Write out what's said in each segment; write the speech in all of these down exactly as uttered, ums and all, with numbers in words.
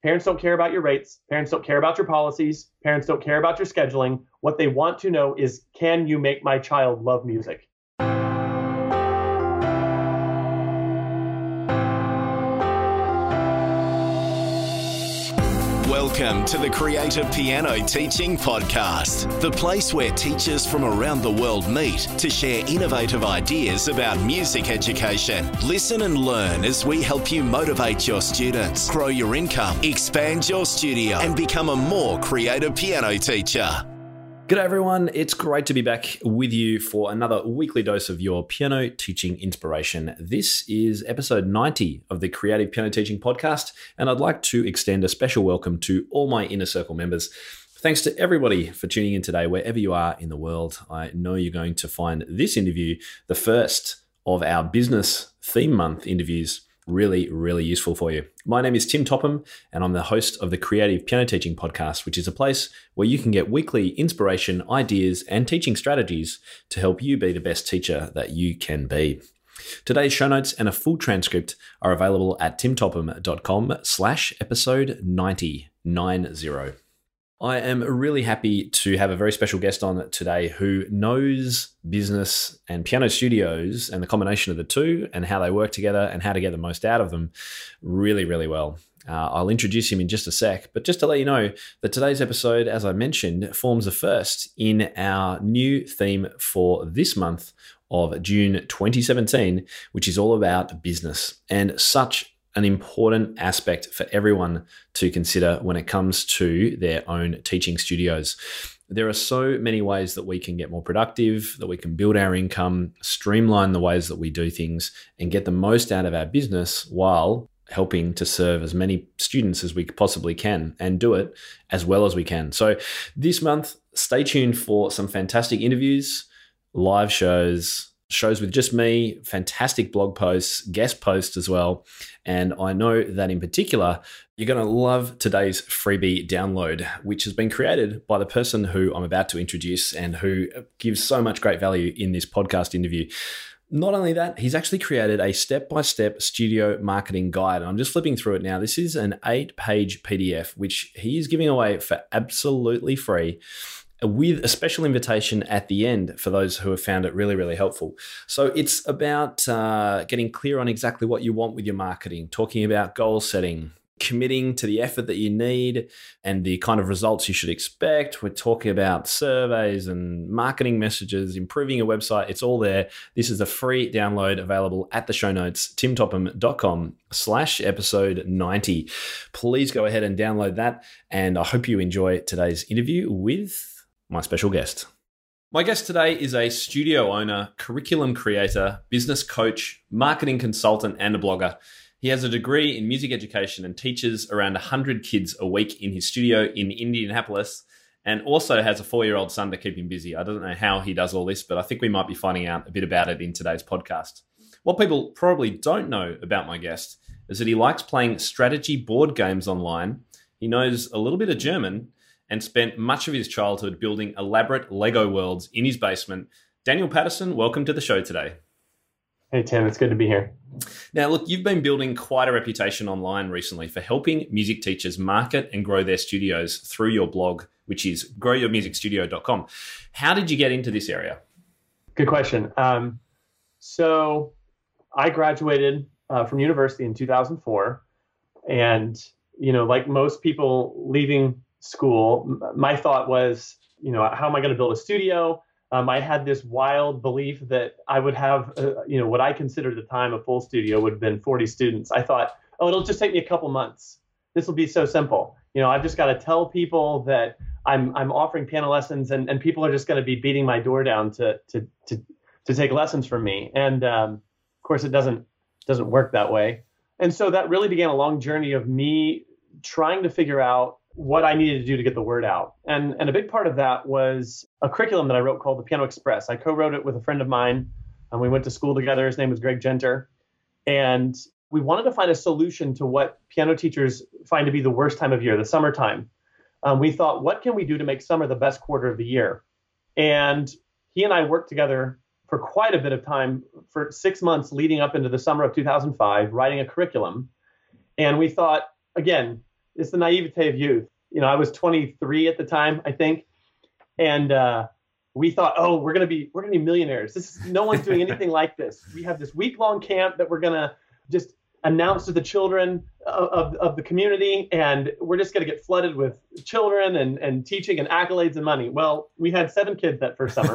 Parents don't care about your rates. Parents don't care about your policies. Parents don't care about your scheduling. What they want to know is, can you make my child love music? Welcome to the Creative Piano Teaching Podcast, the place where teachers from around the world meet to share innovative ideas about music education. Listen and learn as we help you motivate your students, grow your income, expand your studio, and become a more creative piano teacher. G'day everyone, it's great to be back with you for another weekly dose of your piano teaching inspiration. This is episode ninety of the Creative Piano Teaching Podcast, and I'd like to extend a special welcome to all my Inner Circle members. Thanks to everybody for tuning in today, wherever you are in the world. I know you're going to find this interview, the first of our business theme month interviews, really, really useful for you. My name is Tim Topham, and I'm the host of the Creative Piano Teaching Podcast, which is a place where you can get weekly inspiration, ideas, and teaching strategies to help you be the best teacher that you can be. Today's show notes and a full transcript are available at timtopham.com slash episode ninety, nine zero. I am really happy to have a very special guest on today who knows business and piano studios and the combination of the two and how they work together and how to get the most out of them really, really well. Uh, I'll introduce him in just a sec, but just to let you know that today's episode, as I mentioned, forms the first in our new theme for this month of June twenty seventeen, which is all about business and such an important aspect for everyone to consider when it comes to their own teaching studios. There are so many ways that we can get more productive, that we can build our income, streamline the ways that we do things, and get the most out of our business while helping to serve as many students as we possibly can and do it as well as we can. So this month, stay tuned for some fantastic interviews, live shows, shows with just me, fantastic blog posts, guest posts as well. And I know that in particular, you're going to love today's freebie download, which has been created by the person who I'm about to introduce and who gives so much great value in this podcast interview. Not only that, he's actually created a step-by-step studio marketing guide. And I'm just flipping through it now. This is an eight-page P D F, which he is giving away for absolutely free, with a special invitation at the end for those who have found it really, really helpful. So it's about uh, getting clear on exactly what you want with your marketing, talking about goal setting, committing to the effort that you need and the kind of results you should expect. We're talking about surveys and marketing messages, improving your website. It's all there. This is a free download available at the show notes, timtopham.com slash episode 90. Please go ahead and download that. And I hope you enjoy today's interview with my special guest. My guest today is a studio owner, curriculum creator, business coach, marketing consultant, and a blogger. He has a degree in music education and teaches around one hundred kids a week in his studio in Indianapolis, and also has a four-year-old son to keep him busy. I don't know how he does all this, but I think we might be finding out a bit about it in today's podcast. What people probably don't know about my guest is that he likes playing strategy board games online. He knows a little bit of German and spent much of his childhood building elaborate Lego worlds in his basement. Daniel Patterson, welcome to the show today. Hey, Tim, it's good to be here. Now, look, you've been building quite a reputation online recently for helping music teachers market and grow their studios through your blog, which is grow your music studio dot com. How did you get into this area? Good question. Um, so I graduated uh, from university in two thousand four. And, you know, like most people leaving school, my thought was, you know, how am I going to build a studio? Um, I had this wild belief that I would have, uh, you know, what I considered at the time a full studio would have been forty students. I thought, oh, it'll just take me a couple months. This will be so simple. You know, I've just got to tell people that I'm I'm offering piano lessons, and, and people are just going to be beating my door down to to to to take lessons from me. And um, of course, it doesn't doesn't work that way. And so that really began a long journey of me trying to figure out what I needed to do to get the word out. And, and a big part of that was a curriculum that I wrote called the Piano Express. I co-wrote it with a friend of mine, and we went to school together. His name was Greg Genter. And we wanted to find a solution to what piano teachers find to be the worst time of year, the summertime. Um, we thought, what can we do to make summer the best quarter of the year? And he and I worked together for quite a bit of time, for six months leading up into the summer of two thousand five, writing a curriculum. And we thought, again, it's the naivete of youth. You know, I was twenty-three at the time, I think. And uh, we thought, oh, we're going to be, we're going to be millionaires. This is, no one's doing anything like this. We have this week long camp that we're going to just announce to the children of, of, of the community. And we're just going to get flooded with children and, and teaching and accolades and money. Well, we had seven kids that first summer.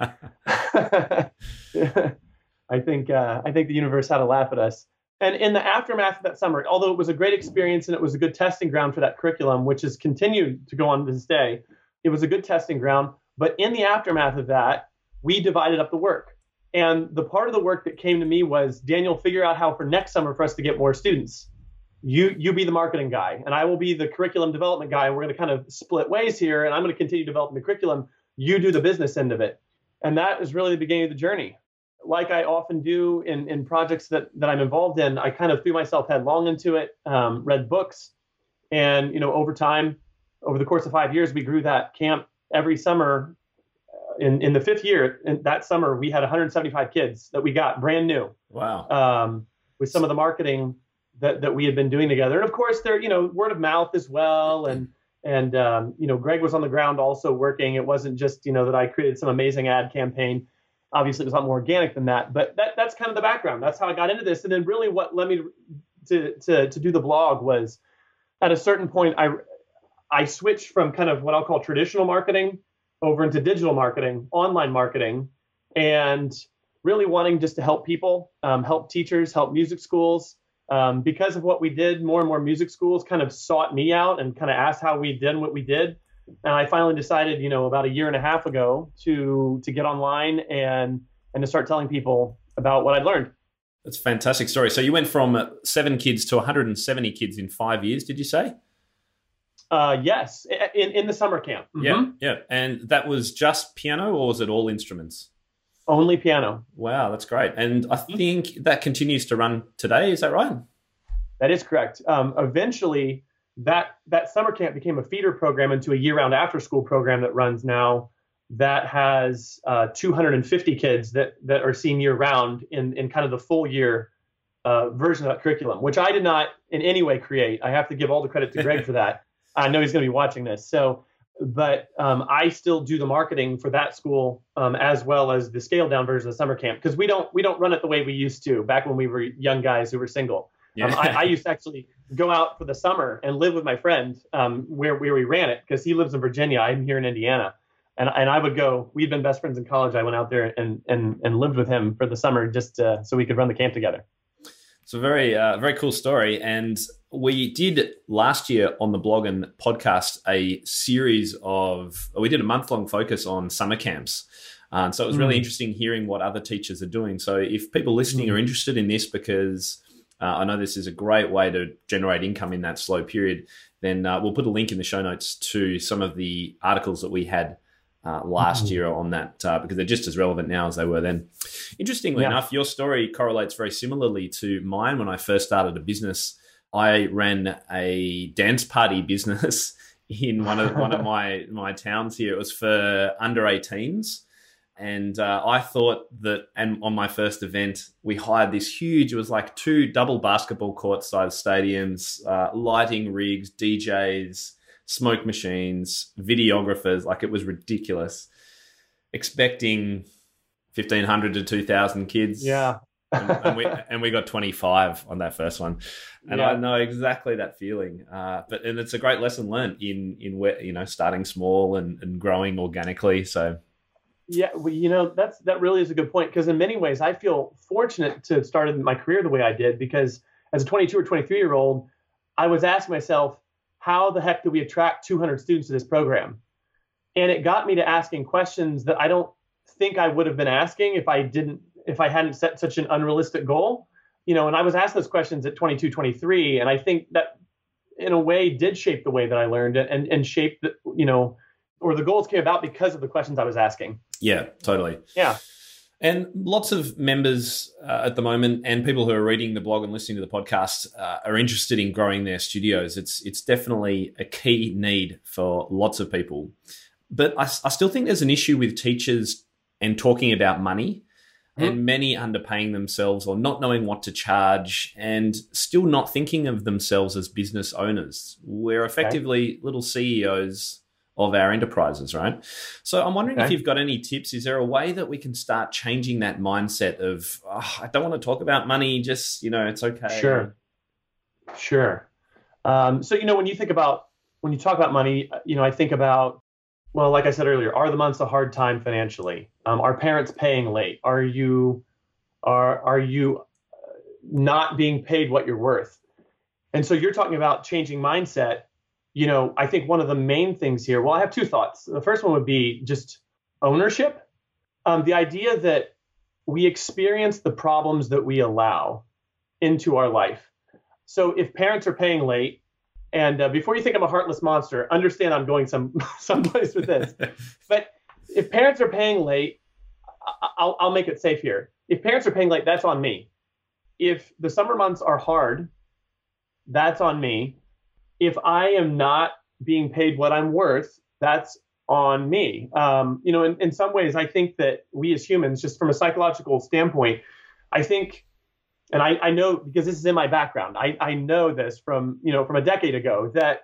I think, uh, I think the universe had a laugh at us. And in the aftermath of that summer, although it was a great experience and it was a good testing ground for that curriculum, which has continued to go on to this day, it was a good testing ground. But in the aftermath of that, we divided up the work. And the part of the work that came to me was, Daniel, figure out how for next summer for us to get more students. You you be the marketing guy, and I will be the curriculum development guy. And we're going to kind of split ways here, and I'm going to continue developing the curriculum. You do the business end of it. And that is really the beginning of the journey. Like I often do in, in projects that, that I'm involved in, I kind of threw myself headlong into it, um, read books. And, you know, over time, over the course of five years, we grew that camp every summer. In, in the fifth year, in that summer, we had one hundred seventy-five kids that we got brand new. Wow. Um, with some of the marketing that, that we had been doing together. And of course, there, you know, word of mouth as well. And, and um, you know, Greg was on the ground also working. It wasn't just, you know, that I created some amazing ad campaign. Obviously, it was a lot more organic than that. But that that's kind of the background. That's how I got into this. And then really what led me to, to, to do the blog was, at a certain point, I, I switched from kind of what I'll call traditional marketing over into digital marketing, online marketing, and really wanting just to help people, um, help teachers, help music schools. Um, because of what we did, more and more music schools kind of sought me out and kind of asked how we did what we did. And I finally decided, you know, about a year and a half ago to to get online and and to start telling people about what I'd learned. That's a fantastic story. So you went from seven kids to one hundred seventy kids in five years, did you say? Uh, yes, in, in the summer camp. Mm-hmm. Yeah, yeah. And that was just piano, or was it all instruments? Only piano. Wow, that's great. And I think that continues to run today. Is that right? That is correct. Um, eventually, that that summer camp became a feeder program into a year-round after-school program that runs now that has uh, two hundred fifty kids that that are seen year-round in, in kind of the full-year uh, version of that curriculum, which I did not in any way create. I have to give all the credit to Greg for that. I know he's going to be watching this. So, but um, I still do the marketing for that school um, as well as the scaled down version of summer camp, because we don't we don't run it the way we used to back when we were young guys who were single. Yeah. Um, I, I used to actually go out for the summer and live with my friend um, where where we ran it, because he lives in Virginia. I'm here in Indiana, and and I would go. We'd been best friends in college. I went out there and and and lived with him for the summer just to, so we could run the camp together. It's a very, uh, very cool story. And we did last year on the blog and podcast a series of, we did a month-long focus on summer camps. Um, so it was really mm. interesting hearing what other teachers are doing. So if people listening mm. are interested in this, because uh, I know this is a great way to generate income in that slow period, then uh, we'll put a link in the show notes to some of the articles that we had Uh, last year on that, uh, because they're just as relevant now as they were then. Interestingly yeah. enough, your story correlates very similarly to mine. When I first started a business, I ran a dance party business in one of one of my my towns here. It was for under eighteens, and uh, I thought that. And on my first event, we hired this huge. It was like two double basketball court size stadiums, uh, lighting rigs, D Js, smoke machines, videographers. Like, it was ridiculous. Expecting fifteen hundred to two thousand kids. Yeah. and, and, we, and we got twenty-five on that first one. And yeah. I know exactly that feeling. Uh, but and it's a great lesson learned in, in where, you know, starting small and, and growing organically. So, yeah, well, you know, that's, that really is a good point. Because in many ways, I feel fortunate to have started my career the way I did, because as a twenty-two or twenty-three year old, I was asking myself, how the heck do we attract two hundred students to this program? And it got me to asking questions that I don't think I would have been asking if I didn't, if I hadn't set such an unrealistic goal. You know, and I was asked those questions at twenty-two, twenty-three, and I think that in a way did shape the way that I learned and, and shaped, the, you know, or the goals came about because of the questions I was asking. Yeah, totally. Yeah. And lots of members uh, at the moment, and people who are reading the blog and listening to the podcast, uh, are interested in growing their studios. It's it's definitely a key need for lots of people. But I, I still think there's an issue with teachers and talking about money. and many underpaying themselves or not knowing what to charge and still not thinking of themselves as business owners. We're effectively okay. little C E Os of our enterprises, right? So I'm wondering okay. if you've got any tips. Is there a way that we can start changing that mindset of, oh, I don't want to talk about money, just, you know, it's okay. Sure. Sure. Um, so, you know, when you think about, when you talk about money, you know, I think about, well, like I said earlier, are the months a hard time financially? Um, are parents paying late? Are you, are, are you not being paid what you're worth? And so you're talking about changing mindset. You know, I think one of the main things here, well, I have two thoughts. The first one would be just ownership. Um, the idea that we experience the problems that we allow into our life. So if parents are paying late, and uh, before you think I'm a heartless monster, understand I'm going some someplace with this. But if parents are paying late, I'll, I'll make it safe here. If parents are paying late, that's on me. If the summer months are hard, that's on me. If I am not being paid what I'm worth, that's on me. Um, you know, in, in some ways, I think that we as humans, just from a psychological standpoint, I think, and I, I know because this is in my background, I, I know this from, you know, from a decade ago, that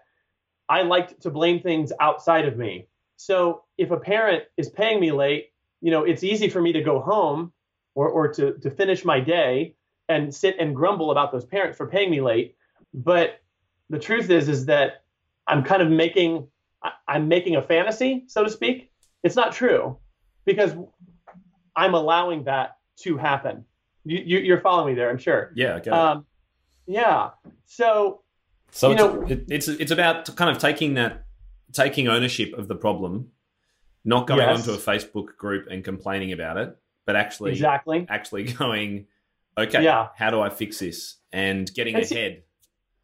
I liked to blame things outside of me. So if a parent is paying me late, you know, it's easy for me to go home or, or to, to finish my day and sit and grumble about those parents for paying me late. But the truth is, is that I'm kind of making, I'm making a fantasy, so to speak. It's not true because I'm allowing that to happen. You, you, you're following me there, I'm sure. Yeah. Okay. Um, yeah. So, so you it's, know, it, it's, it's about kind of taking that, taking ownership of the problem, not going yes. onto a Facebook group and complaining about it, but actually, exactly. actually going, okay, yeah. how do I fix this? And getting and ahead. See,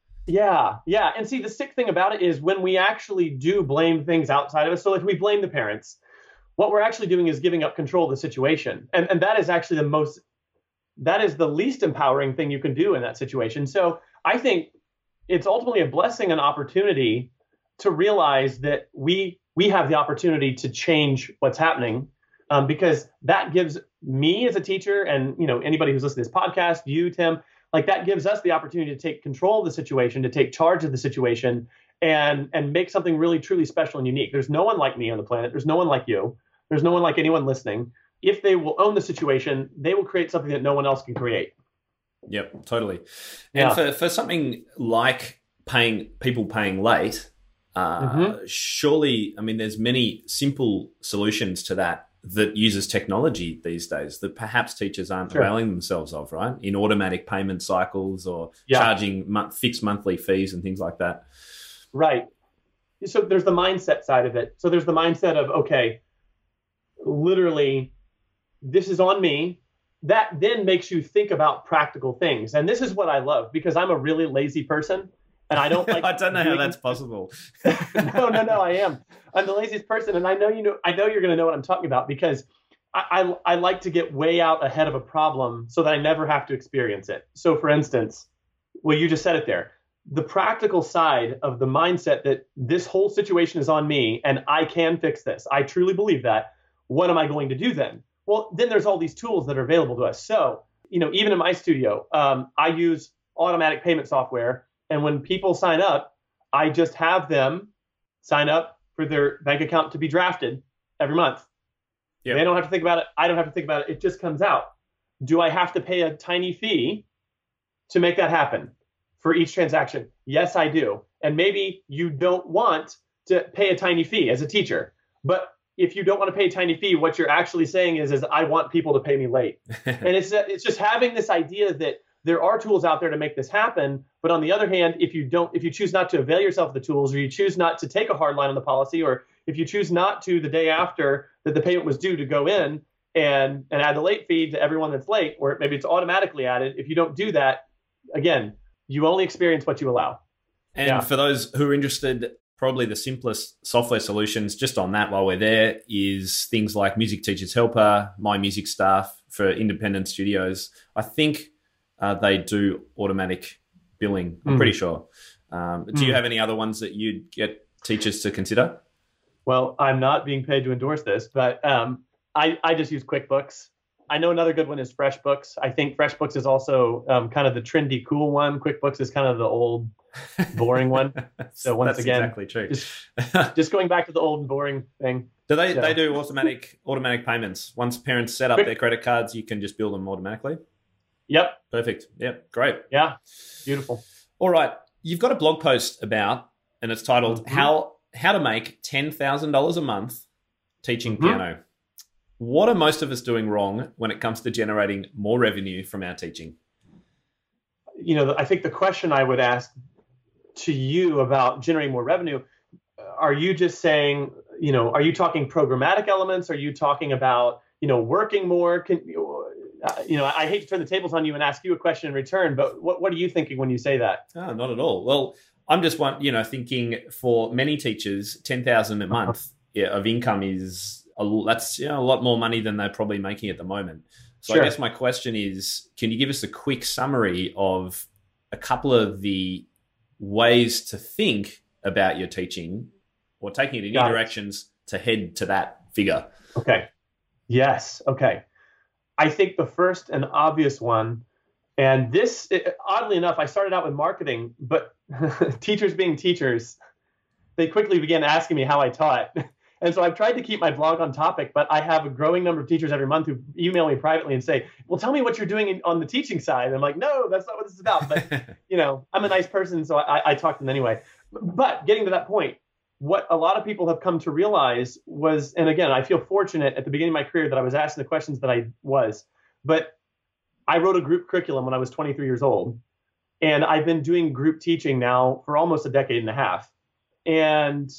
Yeah, yeah. And see, the sick thing about it is when we actually do blame things outside of us, so if we blame the parents, what we're actually doing is giving up control of the situation. And, and that is actually the most, that is the least empowering thing you can do in that situation. So I think it's ultimately a blessing and opportunity to realize that we we have the opportunity to change what's happening, um, because that gives me as a teacher and, you know, anybody who's listening to this podcast, you, Tim, like that gives us the opportunity to take control of the situation, to take charge of the situation and, and make something really, truly special and unique. There's no one like me on the planet. There's no one like you. There's no one like anyone listening. If they will own the situation, they will create something that no one else can create. Yep, totally. Yeah. And for, for something like paying people paying late, uh, mm-hmm. surely, I mean, there's many simple solutions to that that uses technology these days that perhaps teachers aren't sure. availing themselves of, right? In automatic payment cycles or yeah. charging mo- fixed monthly fees and things like that. Right. So there's the mindset side of it. So there's the mindset of, okay, literally, this is on me. That then makes you think about practical things. And this is what I love because I'm a really lazy person. And I don't like. I don't know doing... how that's possible. no, no, no. I am. I'm the laziest person, and I know you know. I know you're going to know what I'm talking about because I, I I like to get way out ahead of a problem so that I never have to experience it. So, for instance, well, you just said it there. The practical side of the mindset that this whole situation is on me and I can fix this. I truly believe that. What am I going to do then? Well, then there's all these tools that are available to us. So, you know, even in my studio, um, I use automatic payment software. And when people sign up, I just have them sign up for their bank account to be drafted every month. Yep. They don't have to think about it. I don't have to think about it. It just comes out. Do I have to pay a tiny fee to make that happen for each transaction? Yes, I do. And maybe you don't want to pay a tiny fee as a teacher. But if you don't want to pay a tiny fee, what you're actually saying is, is I want people to pay me late. And it's it's just having this idea that there are tools out there to make this happen. But on the other hand, if you don't, if you choose not to avail yourself of the tools, or you choose not to take a hard line on the policy, or if you choose not to the day after that the payment was due to go in and, and add the late fee to everyone that's late, or maybe it's automatically added. If you don't do that, again, you only experience what you allow. And yeah. for those who are interested, probably the simplest software solutions just on that while we're there is things like Music Teachers Helper, My Music Staff for independent studios. I think uh, they do automatic billing, I'm mm. pretty sure. Um, do mm. you have any other ones that you'd get teachers to consider? Well, I'm not being paid to endorse this, but um, I, I just use QuickBooks. I know another good one is FreshBooks. I think FreshBooks is also um, kind of the trendy, cool one. QuickBooks is kind of the old, boring one. So once That's again, exactly true. Just, just going back to the old and boring thing. Do they So- they do automatic automatic payments? Once parents set up Quick- their credit cards, you can just bill them automatically. Yep. Perfect. Yep. Great. Yeah. Beautiful. All right. You've got a blog post about, and it's titled Mhm. "How How to Make ten thousand dollars a Month Teaching Mhm. Piano." What are most of us doing wrong when it comes to generating more revenue from our teaching? You know, I think the question I would ask to you about generating more revenue, are you just saying, you know, are you talking programmatic elements? Are you talking about, you know, working more? Can, uh, you know, I hate to turn the tables on you and ask you a question in return, but what, what are you thinking when you say that? Oh, not at all. Well, I'm just one, you know, thinking for many teachers, ten thousand a month yeah, of income is a, that's you know, a lot more money than they're probably making at the moment. So Sure. I guess my question is, can you give us a quick summary of a couple of the ways to think about your teaching or taking it in Got new it. directions to head to that figure? Okay. Yes. Okay. I think the first and obvious one, and this, it, oddly enough, I started out with marketing, but teachers being teachers, they quickly began asking me how I taught. And so I've tried to keep my blog on topic, but I have a growing number of teachers every month who email me privately and say, well, tell me what you're doing in, on the teaching side. And I'm like, no, that's not what this is about. But, you know, I'm a nice person, so I, I talk to them anyway. But getting to that point, what a lot of people have come to realize was, and again, I feel fortunate at the beginning of my career that I was asking the questions that I was, but I wrote a group curriculum when I was twenty-three years old. And I've been doing group teaching now for almost a decade and a half. And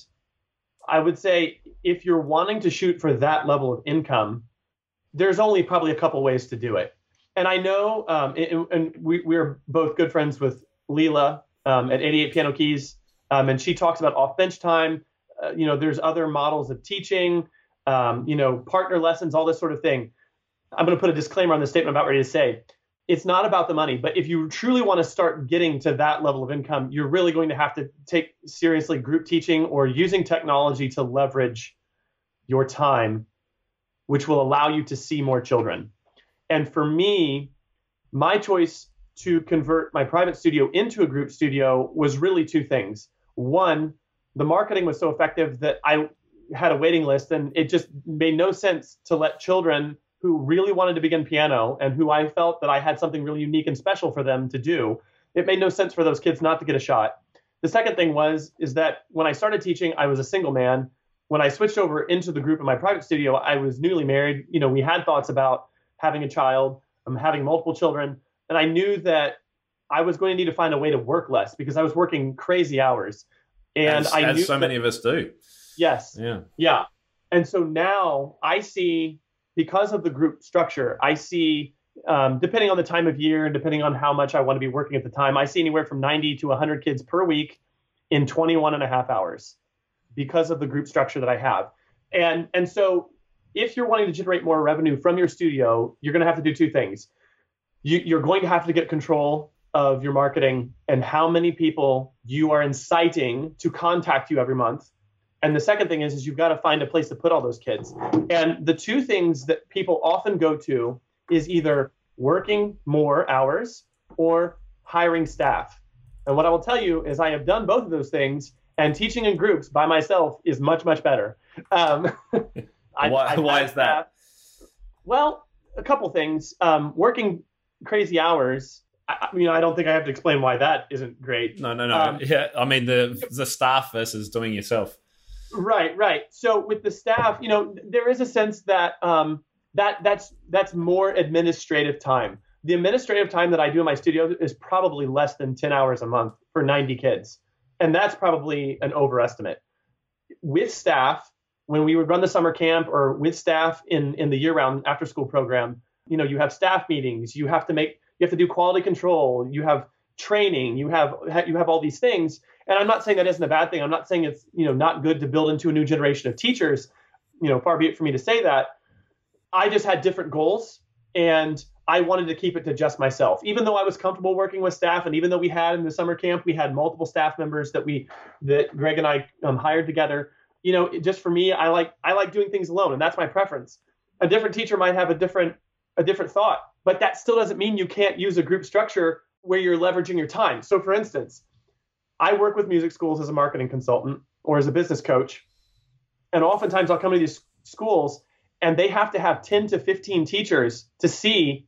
I would say if you're wanting to shoot for that level of income, there's only probably a couple ways to do it. And I know, um, and, and we, we're both good friends with Leela um, at eighty-eight Piano Keys, um, and she talks about off-bench time. Uh, you know, there's other models of teaching, um, you know, partner lessons, all this sort of thing. I'm going to put a disclaimer on the statement I'm about ready to say. It's not about the money, but if you truly want to start getting to that level of income, you're really going to have to take seriously group teaching or using technology to leverage your time, which will allow you to see more children. And for me, my choice to convert my private studio into a group studio was really two things. One, the marketing was so effective that I had a waiting list, and it just made no sense to let children who really wanted to begin piano and who I felt that I had something really unique and special for them to do. It made no sense for those kids not to get a shot. The second thing was, is that when I started teaching, I was a single man. When I switched over into the group in my private studio, I was newly married. You know, we had thoughts about having a child, um, having multiple children. And I knew that I was going to need to find a way to work less because I was working crazy hours. And as, I as knew so that, many of us do. Yes. Yeah. Yeah. And so now I see, because of the group structure, I see, um, depending on the time of year and depending on how much I want to be working at the time, I see anywhere from ninety to one hundred kids per week in twenty-one and a half hours because of the group structure that I have. And, and so if you're wanting to generate more revenue from your studio, you're going to have to do two things. You, you're going to have to get control of your marketing and how many people you are inciting to contact you every month. And the second thing is, is you've got to find a place to put all those kids. And the two things that people often go to is either working more hours or hiring staff. And what I will tell you is I have done both of those things, and teaching in groups by myself is much, much better. Um, I've, Why, I've why had is that? staff. Well, a couple things. Um, working crazy hours, I, you know, I don't think I have to explain why that isn't great. No, no, no. Um, yeah, I mean the the staff versus doing yourself. Right, right. So with the staff, you know, there is a sense that um, that that's that's more administrative time. The administrative time that I do in my studio is probably less than ten hours a month for ninety kids. And that's probably an overestimate. With staff, when we would run the summer camp or with staff in, in the year-round after-school program, you know, you have staff meetings, you have to make, you have to do quality control, you have training, you have you have all these things. And I'm not saying that isn't a bad thing. I'm not saying it's, you know, not good to build into a new generation of teachers. You know, far be it for me to say that. I just had different goals, and I wanted to keep it to just myself. Even though I was comfortable working with staff, and even though we had in the summer camp, we had multiple staff members that we that Greg and I um, hired together. You know, it, just for me, I like I like doing things alone, and that's my preference. A different teacher might have a different a different thought. But that still doesn't mean you can't use a group structure where you're leveraging your time. So for instance, I work with music schools as a marketing consultant or as a business coach. And oftentimes I'll come to these schools and they have to have ten to fifteen teachers to see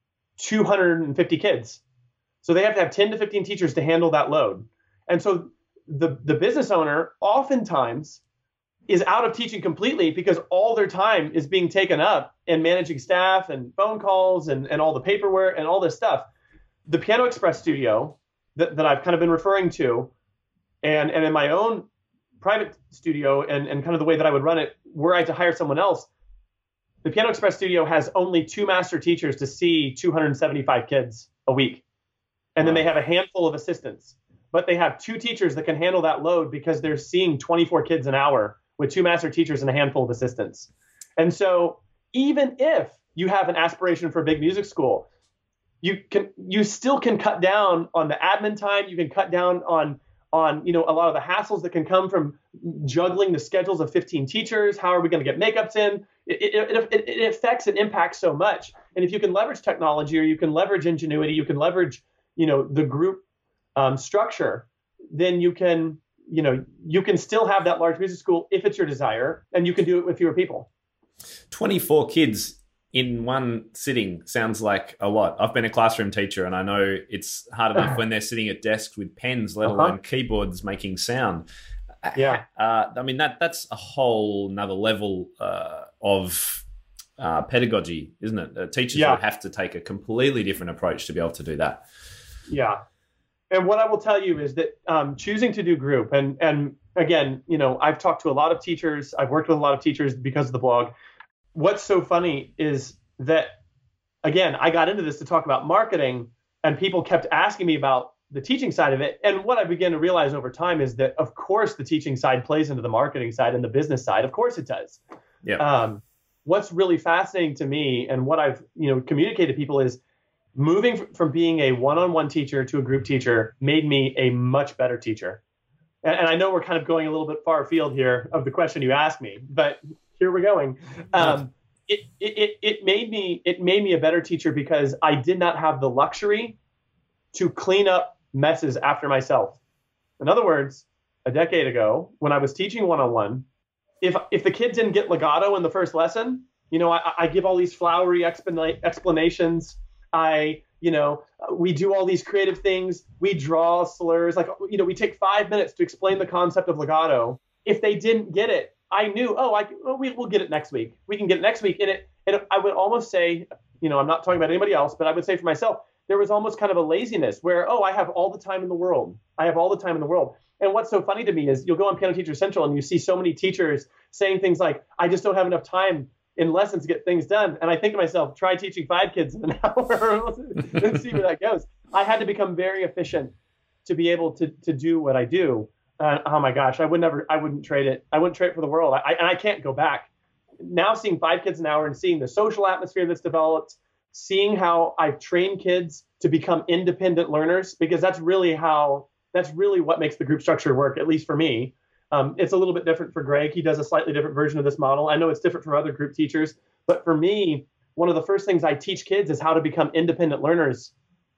two hundred fifty kids. So they have to have ten to fifteen teachers to handle that load. And so the, the business owner oftentimes is out of teaching completely because all their time is being taken up in managing staff and phone calls and, and all the paperwork and all this stuff. The Piano Express studio that, that I've kind of been referring to, and, and in my own private studio and, and kind of the way that I would run it, were I to hire someone else, the Piano Express studio has only two master teachers to see two hundred seventy-five kids a week. And then they have a handful of assistants. But they have two teachers that can handle that load because they're seeing twenty-four kids an hour with two master teachers and a handful of assistants. And so even if you have an aspiration for a big music school, you can you still can cut down on the admin time. You can cut down on on you know a lot of the hassles that can come from juggling the schedules of fifteen teachers. How are we going to get makeups in? It, it, it, it affects and impacts so much. And if you can leverage technology or you can leverage ingenuity, you can leverage you know the group um, structure, then you can you know you can still have that large music school if it's your desire, and you can do it with fewer people. twenty-four kids in one sitting sounds like a lot. I've been a classroom teacher and I know it's hard enough when they're sitting at desks with pens, let alone uh-huh. keyboards making sound. Yeah. Uh, I mean, that that's a whole nother level uh, of uh, pedagogy, isn't it? Uh, teachers yeah. would have to take a completely different approach to be able to do that. Yeah. And what I will tell you is that um, choosing to do group, and and again, you know, I've talked to a lot of teachers. I've worked with a lot of teachers because of the blog. What's so funny is that, again, I got into this to talk about marketing, and people kept asking me about the teaching side of it. And what I began to realize over time is that, of course, the teaching side plays into the marketing side and the business side. Of course it does. Yeah. Um, what's really fascinating to me and what I've you know communicated to people is moving from being a one-on-one teacher to a group teacher made me a much better teacher. And, and I know we're kind of going a little bit far afield here of the question you asked me, but here we're going. Um, it, it, it made me, it made me a better teacher because I did not have the luxury to clean up messes after myself. In other words, a decade ago, when I was teaching one-on-one, if, if the kid didn't get legato in the first lesson, you know, I, I give all these flowery expla- explanations. I, you know, we do all these creative things. We draw slurs, like, you know, we take five minutes to explain the concept of legato. If they didn't get it, I knew, oh, I, well, we, we'll get it next week. We can get it next week. And it, and I would almost say, you know, I'm not talking about anybody else, but I would say for myself, there was almost kind of a laziness where, oh, I have all the time in the world. I have all the time in the world. And what's so funny to me is you'll go on Piano Teacher Central and you see so many teachers saying things like, I just don't have enough time in lessons to get things done. And I think to myself, try teaching five kids in an hour and see where that goes. I had to become very efficient to be able to to do what I do. Uh, oh my gosh, I would never, I wouldn't trade it. I wouldn't trade it for the world. I, and I can't go back. Now seeing five kids an hour and seeing the social atmosphere that's developed, seeing how I've trained kids to become independent learners, because that's really how, that's really what makes the group structure work, at least for me. Um, it's a little bit different for Greg. He does a slightly different version of this model. I know it's different for other group teachers, but for me, one of the first things I teach kids is how to become independent learners,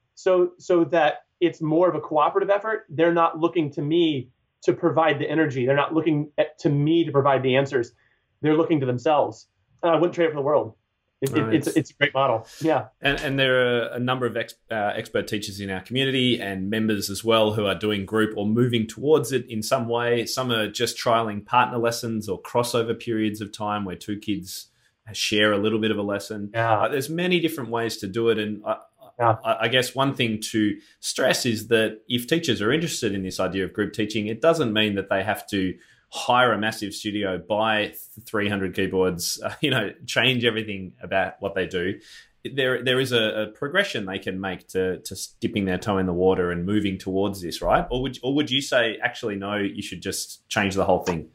so so that it's more of a cooperative effort. They're not looking to me to provide the energy. They're not looking at, to me to provide the answers. They're looking to themselves. And I wouldn't trade it for the world. It, no, it, it's, it's a great model. Yeah. And, and there are a number of ex, uh, expert teachers in our community and members as well who are doing group or moving towards it in some way. Some are just trialing partner lessons or crossover periods of time where two kids share a little bit of a lesson. Yeah. Uh, there's many different ways to do it. And I, yeah. I, I guess one thing to stress is that if teachers are interested in this idea of group teaching, it doesn't mean that they have to hire a massive studio, buy three hundred keyboards, uh, you know, change everything about what they do. There, there is a, a progression they can make to, to dipping their toe in the water and moving towards this, right? Or would, or would you say, actually, no, you should just change the whole thing?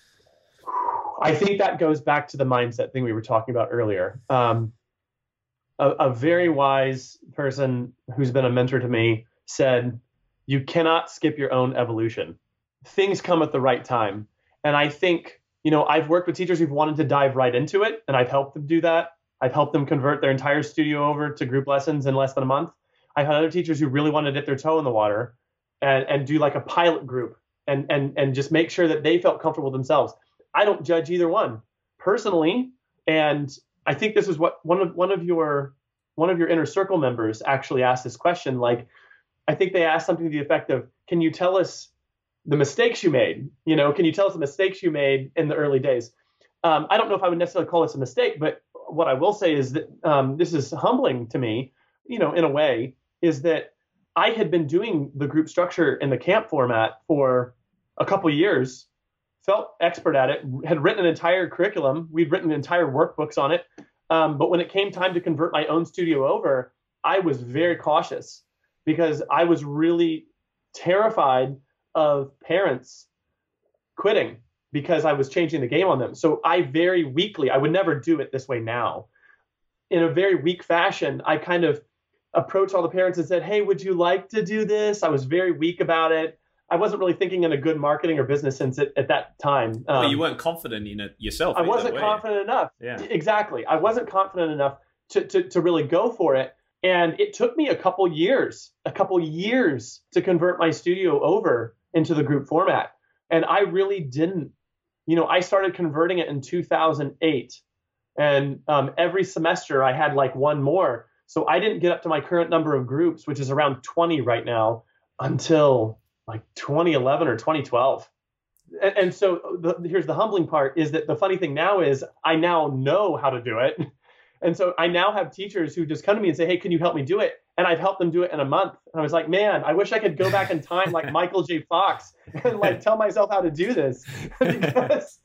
I think that goes back to the mindset thing we were talking about earlier. Um, a, a very wise person who's been a mentor to me said, you cannot skip your own evolution. Things come at the right time. And I think, you know, I've worked with teachers who've wanted to dive right into it, and I've helped them do that. I've helped them convert their entire studio over to group lessons in less than a month. I've had other teachers who really want to dip their toe in the water and, and do like a pilot group and, and, and just make sure that they felt comfortable themselves. I don't judge either one personally. And I think this is what one of, one of your, one of your inner circle members actually asked this question. Like, I think they asked something to the effect of, can you tell us the mistakes you made? You know, can you tell us the mistakes you made in the early days? Um, I don't know if I would necessarily call this a mistake, but what I will say is that um, this is humbling to me, you know, in a way, is that I had been doing the group structure in the camp format for a couple of years, felt expert at it, had written an entire curriculum. We'd written entire workbooks on it. Um, but when it came time to convert my own studio over, I was very cautious because I was really terrified of parents quitting because I was changing the game on them. So I very weakly, I would never do it this way now. In a very weak fashion, I kind of approached all the parents and said, hey, would you like to do this? I was very weak about it. I wasn't really thinking in a good marketing or business sense at, at that time. Um, well, you weren't confident in it yourself. I either, wasn't confident enough. Yeah. Exactly. I wasn't confident enough to, to, to really go for it. And it took me a couple years, a couple years to convert my studio over into the group format. And I really didn't, you know, I started converting it in two thousand eight. And um, every semester I had like one more. So I didn't get up to my current number of groups, which is around twenty right now, until like twenty eleven or twenty twelve. And, and so the, here's the humbling part is that the funny thing now is I now know how to do it. And so I now have teachers who just come to me and say, hey, can you help me do it? And I've helped them do it in a month. And I was like, man, I wish I could go back in time like Michael J. Fox and like tell myself how to do this. Because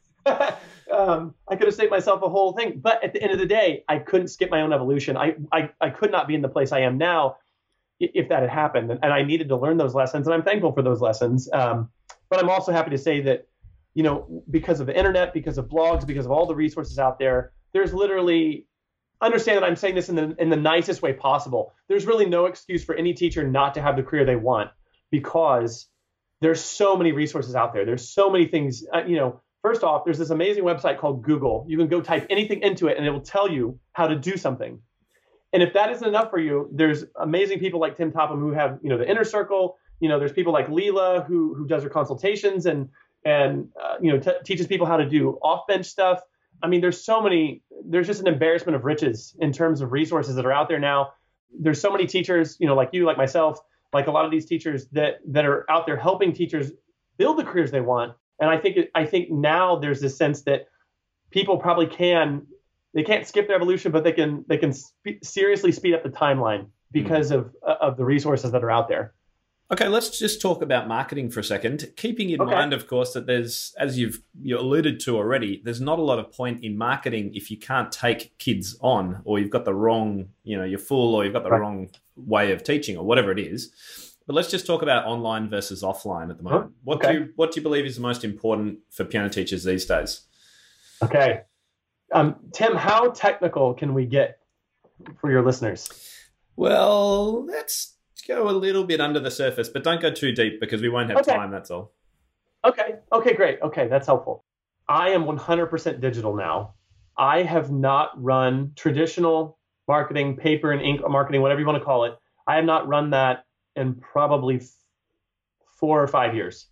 um, I could have saved myself a whole thing. But at the end of the day, I couldn't skip my own evolution. I, I, I could not be in the place I am now if that had happened. And I needed to learn those lessons. And I'm thankful for those lessons. Um, but I'm also happy to say that, you know, because of the internet, because of blogs, because of all the resources out there, there's literally, understand that I'm saying this in the in the nicest way possible. There's really no excuse for any teacher not to have the career they want because there's so many resources out there. There's so many things, uh, you know, first off, there's this amazing website called Google. You can go type anything into it and it will tell you how to do something. And if that isn't enough for you, there's amazing people like Tim Topham who have, you know, the Inner Circle. You know, there's people like Leela who who does her consultations and, and uh, you know, t- teaches people how to do off-bench stuff. I mean, there's so many, there's just an embarrassment of riches in terms of resources that are out there now. There's so many teachers, you know, like you, like myself, like a lot of these teachers that that are out there helping teachers build the careers they want. And I think, I think now there's this sense that people probably can, they can't skip their evolution, but they can, they can spe- seriously speed up the timeline because mm-hmm. of, of the resources that are out there. Okay, let's just talk about marketing for a second. Keeping in okay. mind, of course, that there's, as you've you alluded to already, there's not a lot of point in marketing if you can't take kids on, or you've got the wrong, you know, you're full, or you've got the right. wrong way of teaching, or whatever it is. But let's just talk about online versus offline at the moment. Oh, what okay. do you what do you believe is the most important for piano teachers these days? Okay, um, Tim, how technical can we get for your listeners? Well, that's. Go a little bit under the surface, but don't go too deep because we won't have okay. time, that's all. Okay. Okay, great. Okay, that's helpful. I am one hundred percent digital now. I have not run traditional marketing, paper and ink marketing, whatever you want to call it. I have not run that in probably f- four or five years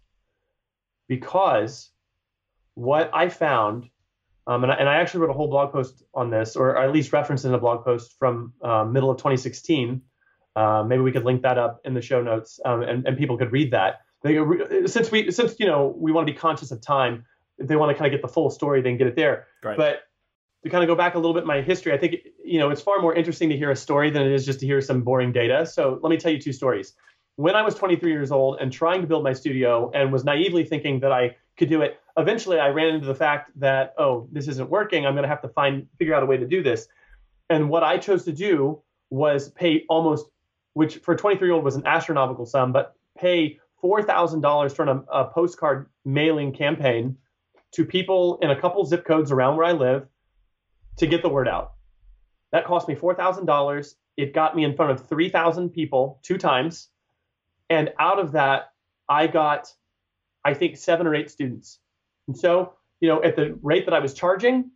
because what I found, um, and, I, and I actually wrote a whole blog post on this, or at least referenced in a blog post from uh, middle of twenty sixteen. Uh, maybe we could link that up in the show notes, um, and, and people could read that. They, since we, since you know, we want to be conscious of time. If they want to kind of get the full story, they can get it there. Right. But to kind of go back a little bit in my history, I think you know it's far more interesting to hear a story than it is just to hear some boring data. So let me tell you two stories. When I was twenty-three years old and trying to build my studio and was naively thinking that I could do it, eventually I ran into the fact that oh, this isn't working. I'm going to have to find figure out a way to do this. And what I chose to do was pay almost which for a twenty-three-year-old was an astronomical sum, but pay four thousand dollars to run a, a postcard mailing campaign to people in a couple zip codes around where I live to get the word out. That cost me four thousand dollars. It got me in front of three thousand people two times. And out of that, I got, I think, seven or eight students. And so, you know, at the rate that I was charging,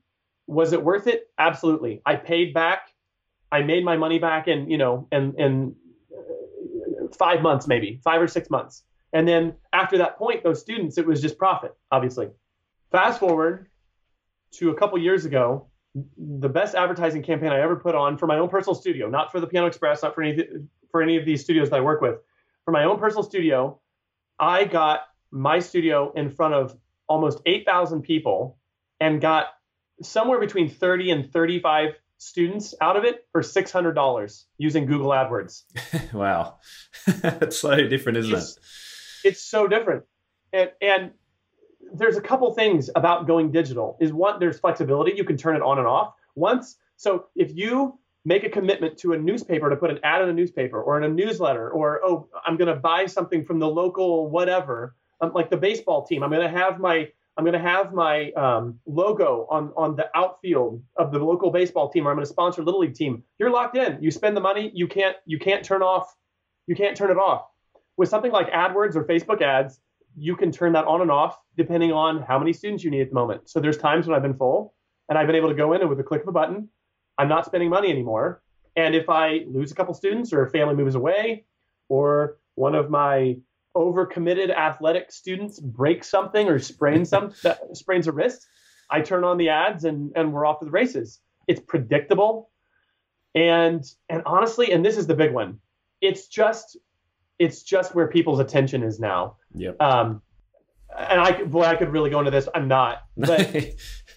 Was it worth it? Absolutely. I paid back. I made my money back in, you know, in, in five months, maybe five or six months. And then after that point, those students, it was just profit, obviously. Fast forward to a couple years ago, the best advertising campaign I ever put on for my own personal studio, not for the Piano Express, not for any, for any of these studios that I work with. For my own personal studio, I got my studio in front of almost eight thousand people and got somewhere between thirty and thirty-five students out of it for six hundred dollars using Google AdWords. Wow. It's so different, isn't it's, it? It's so different. And, and there's a couple things about going digital. Is one, there's flexibility. You can turn it on and off. Once, so if you make a commitment to a newspaper to put an ad in a newspaper or in a newsletter, or, oh, I'm going to buy something from the local whatever, um, like the baseball team, I'm going to have my I'm going to have my um, logo on, on the outfield of the local baseball team, or I'm going to sponsor a Little League team. You're locked in. You spend the money. You can't you can't turn off. You can't turn it off. With something like AdWords or Facebook ads, you can turn that on and off depending on how many students you need at the moment. So there's times when I've been full and I've been able to go in and with a click of a button, I'm not spending money anymore. And if I lose a couple students or a family moves away or one of my overcommitted athletic students breaks something or sprains some sprains a wrist, I turn on the ads and and we're off to the races. It's predictable, and and honestly, and this is the big one, it's just it's just where people's attention is now. Yep. Um, and I boy, I could really go into this. I'm not, but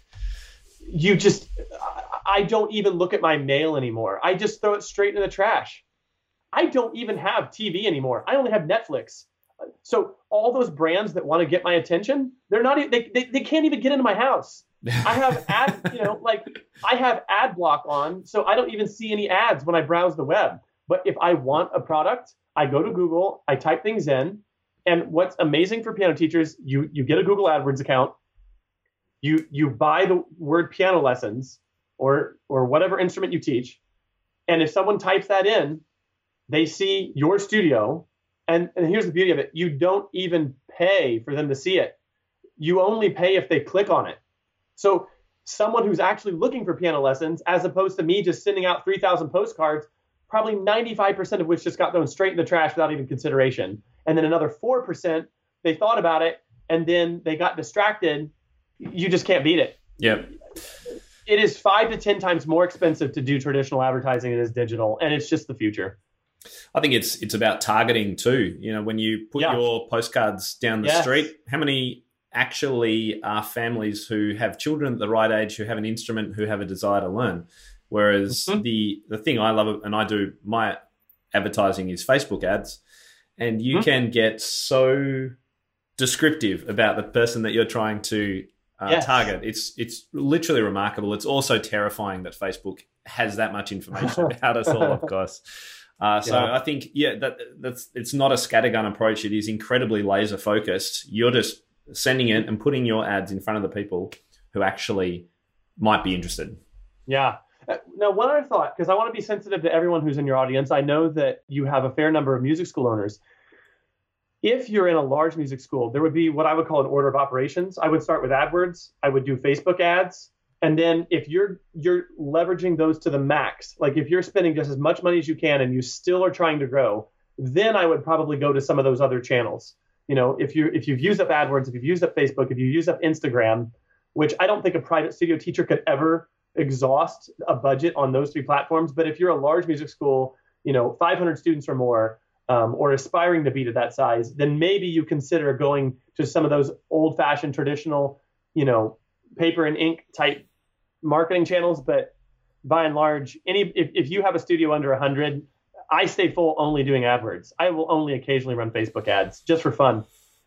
you just I don't even look at my mail anymore. I just throw it straight into the trash. I don't even have T V anymore. I only have Netflix. So all those brands that want to get my attention, they're not, they, they, they can't even get into my house. I have ad, you know, like I have ad block on, so I don't even see any ads when I browse the web. But if I want a product, I go to Google, I type things in. And what's amazing for piano teachers, you, you get a Google AdWords account, you, you buy the word piano lessons or, or whatever instrument you teach. And if someone types that in, they see your studio. And, and here's the beauty of it. You don't even pay for them to see it. You only pay if they click on it. So someone who's actually looking for piano lessons, as opposed to me just sending out three thousand postcards, probably ninety-five percent of which just got thrown straight in the trash without even consideration. And then another four percent, they thought about it, and then they got distracted. You just can't beat it. Yep. It is five to ten times more expensive to do traditional advertising than it is digital, and it's just the future. I think it's it's about targeting too. You know, when you put yeah. your postcards down the yes. street, how many actually are families who have children at the right age, who have an instrument, who have a desire to learn? Whereas mm-hmm. the the thing I love, and I do my advertising, is Facebook ads, and you mm-hmm. can get so descriptive about the person that you're trying to uh, yes. target. It's it's literally remarkable. It's also terrifying that Facebook has that much information about us all, of course. Uh, so yeah. I think, yeah, that that's it's not a scattergun approach. It is incredibly laser focused. You're just sending it and putting your ads in front of the people who actually might be interested. Yeah. Now, one other thought, because I want to be sensitive to everyone who's in your audience. I know that you have a fair number of music school owners. If you're in a large music school, there would be what I would call an order of operations. I would start with AdWords. I would do Facebook ads. And then if you're you're leveraging those to the max, like if you're spending just as much money as you can and you still are trying to grow, then I would probably go to some of those other channels. You know, if you if you've used up AdWords, if you've used up Facebook, if you use up Instagram, which I don't think a private studio teacher could ever exhaust a budget on those three platforms. But if you're a large music school, you know, five hundred students or more, um, or aspiring to be to that size, then maybe you consider going to some of those old-fashioned traditional, you know, paper and ink type marketing channels. But by and large, any if, if you have a studio under one hundred, I stay full only doing AdWords. I will only occasionally run Facebook ads just for fun.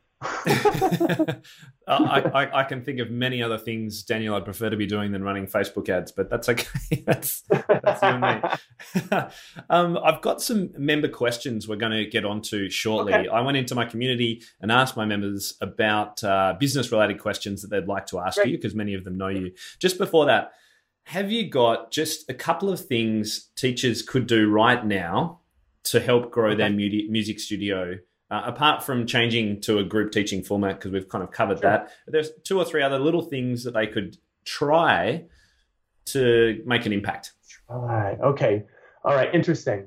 I, I, I can think of many other things, Daniel, I'd prefer to be doing than running Facebook ads, but that's okay. that's, that's you and me. um, I've got some member questions we're going to get onto shortly. Okay. I went into my community and asked my members about uh, business-related questions that they'd like to ask Great. you, because many of them know you. Just before that, have you got just a couple of things teachers could do right now to help grow okay. their mu- music studio? Uh, apart from changing to a group teaching format, because we've kind of covered sure. that, there's two or three other little things that they could try to make an impact? Right. Okay. All right. Interesting.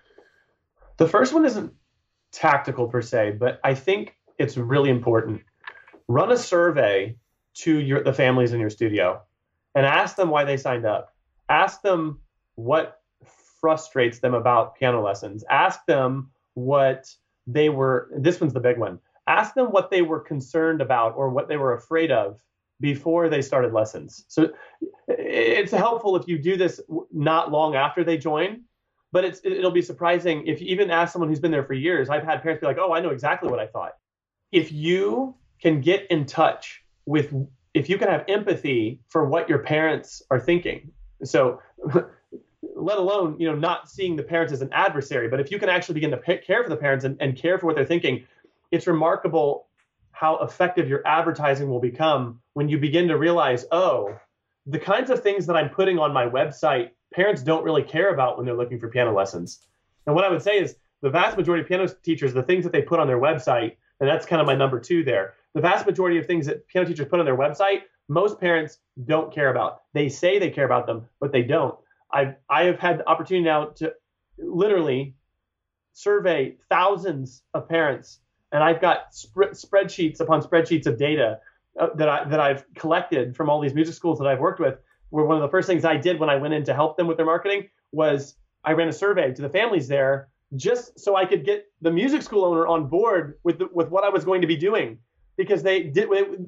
The first one isn't tactical per se, but I think it's really important. Run a survey to your the families in your studio and ask them why they signed up. Ask them what frustrates them about piano lessons. Ask them what they were, this one's the big one. Ask them what they were concerned about or what they were afraid of before they started lessons. So it's helpful if you do this not long after they join, but it's, it'll be surprising if you even ask someone who's been there for years. I've had parents be like, oh, I know exactly what I thought. If you can get in touch with, if you can have empathy for what your parents are thinking, so let alone, you know, not seeing the parents as an adversary, but if you can actually begin to p- care for the parents and, and care for what they're thinking, it's remarkable how effective your advertising will become when you begin to realize, oh, the kinds of things that I'm putting on my website, parents don't really care about when they're looking for piano lessons. And what I would say is the vast majority of piano teachers, the things that they put on their website, and that's kind of my number two there, the vast majority of things that piano teachers put on their website, most parents don't care about. They say they care about them, but they don't. I've, I have had the opportunity now to literally survey thousands of parents, and I've got sp- spreadsheets upon spreadsheets of data uh, that, I, that I've collected from all these music schools that I've worked with, where one of the first things I did when I went in to help them with their marketing was I ran a survey to the families there just so I could get the music school owner on board with the, with what I was going to be doing. Because they did,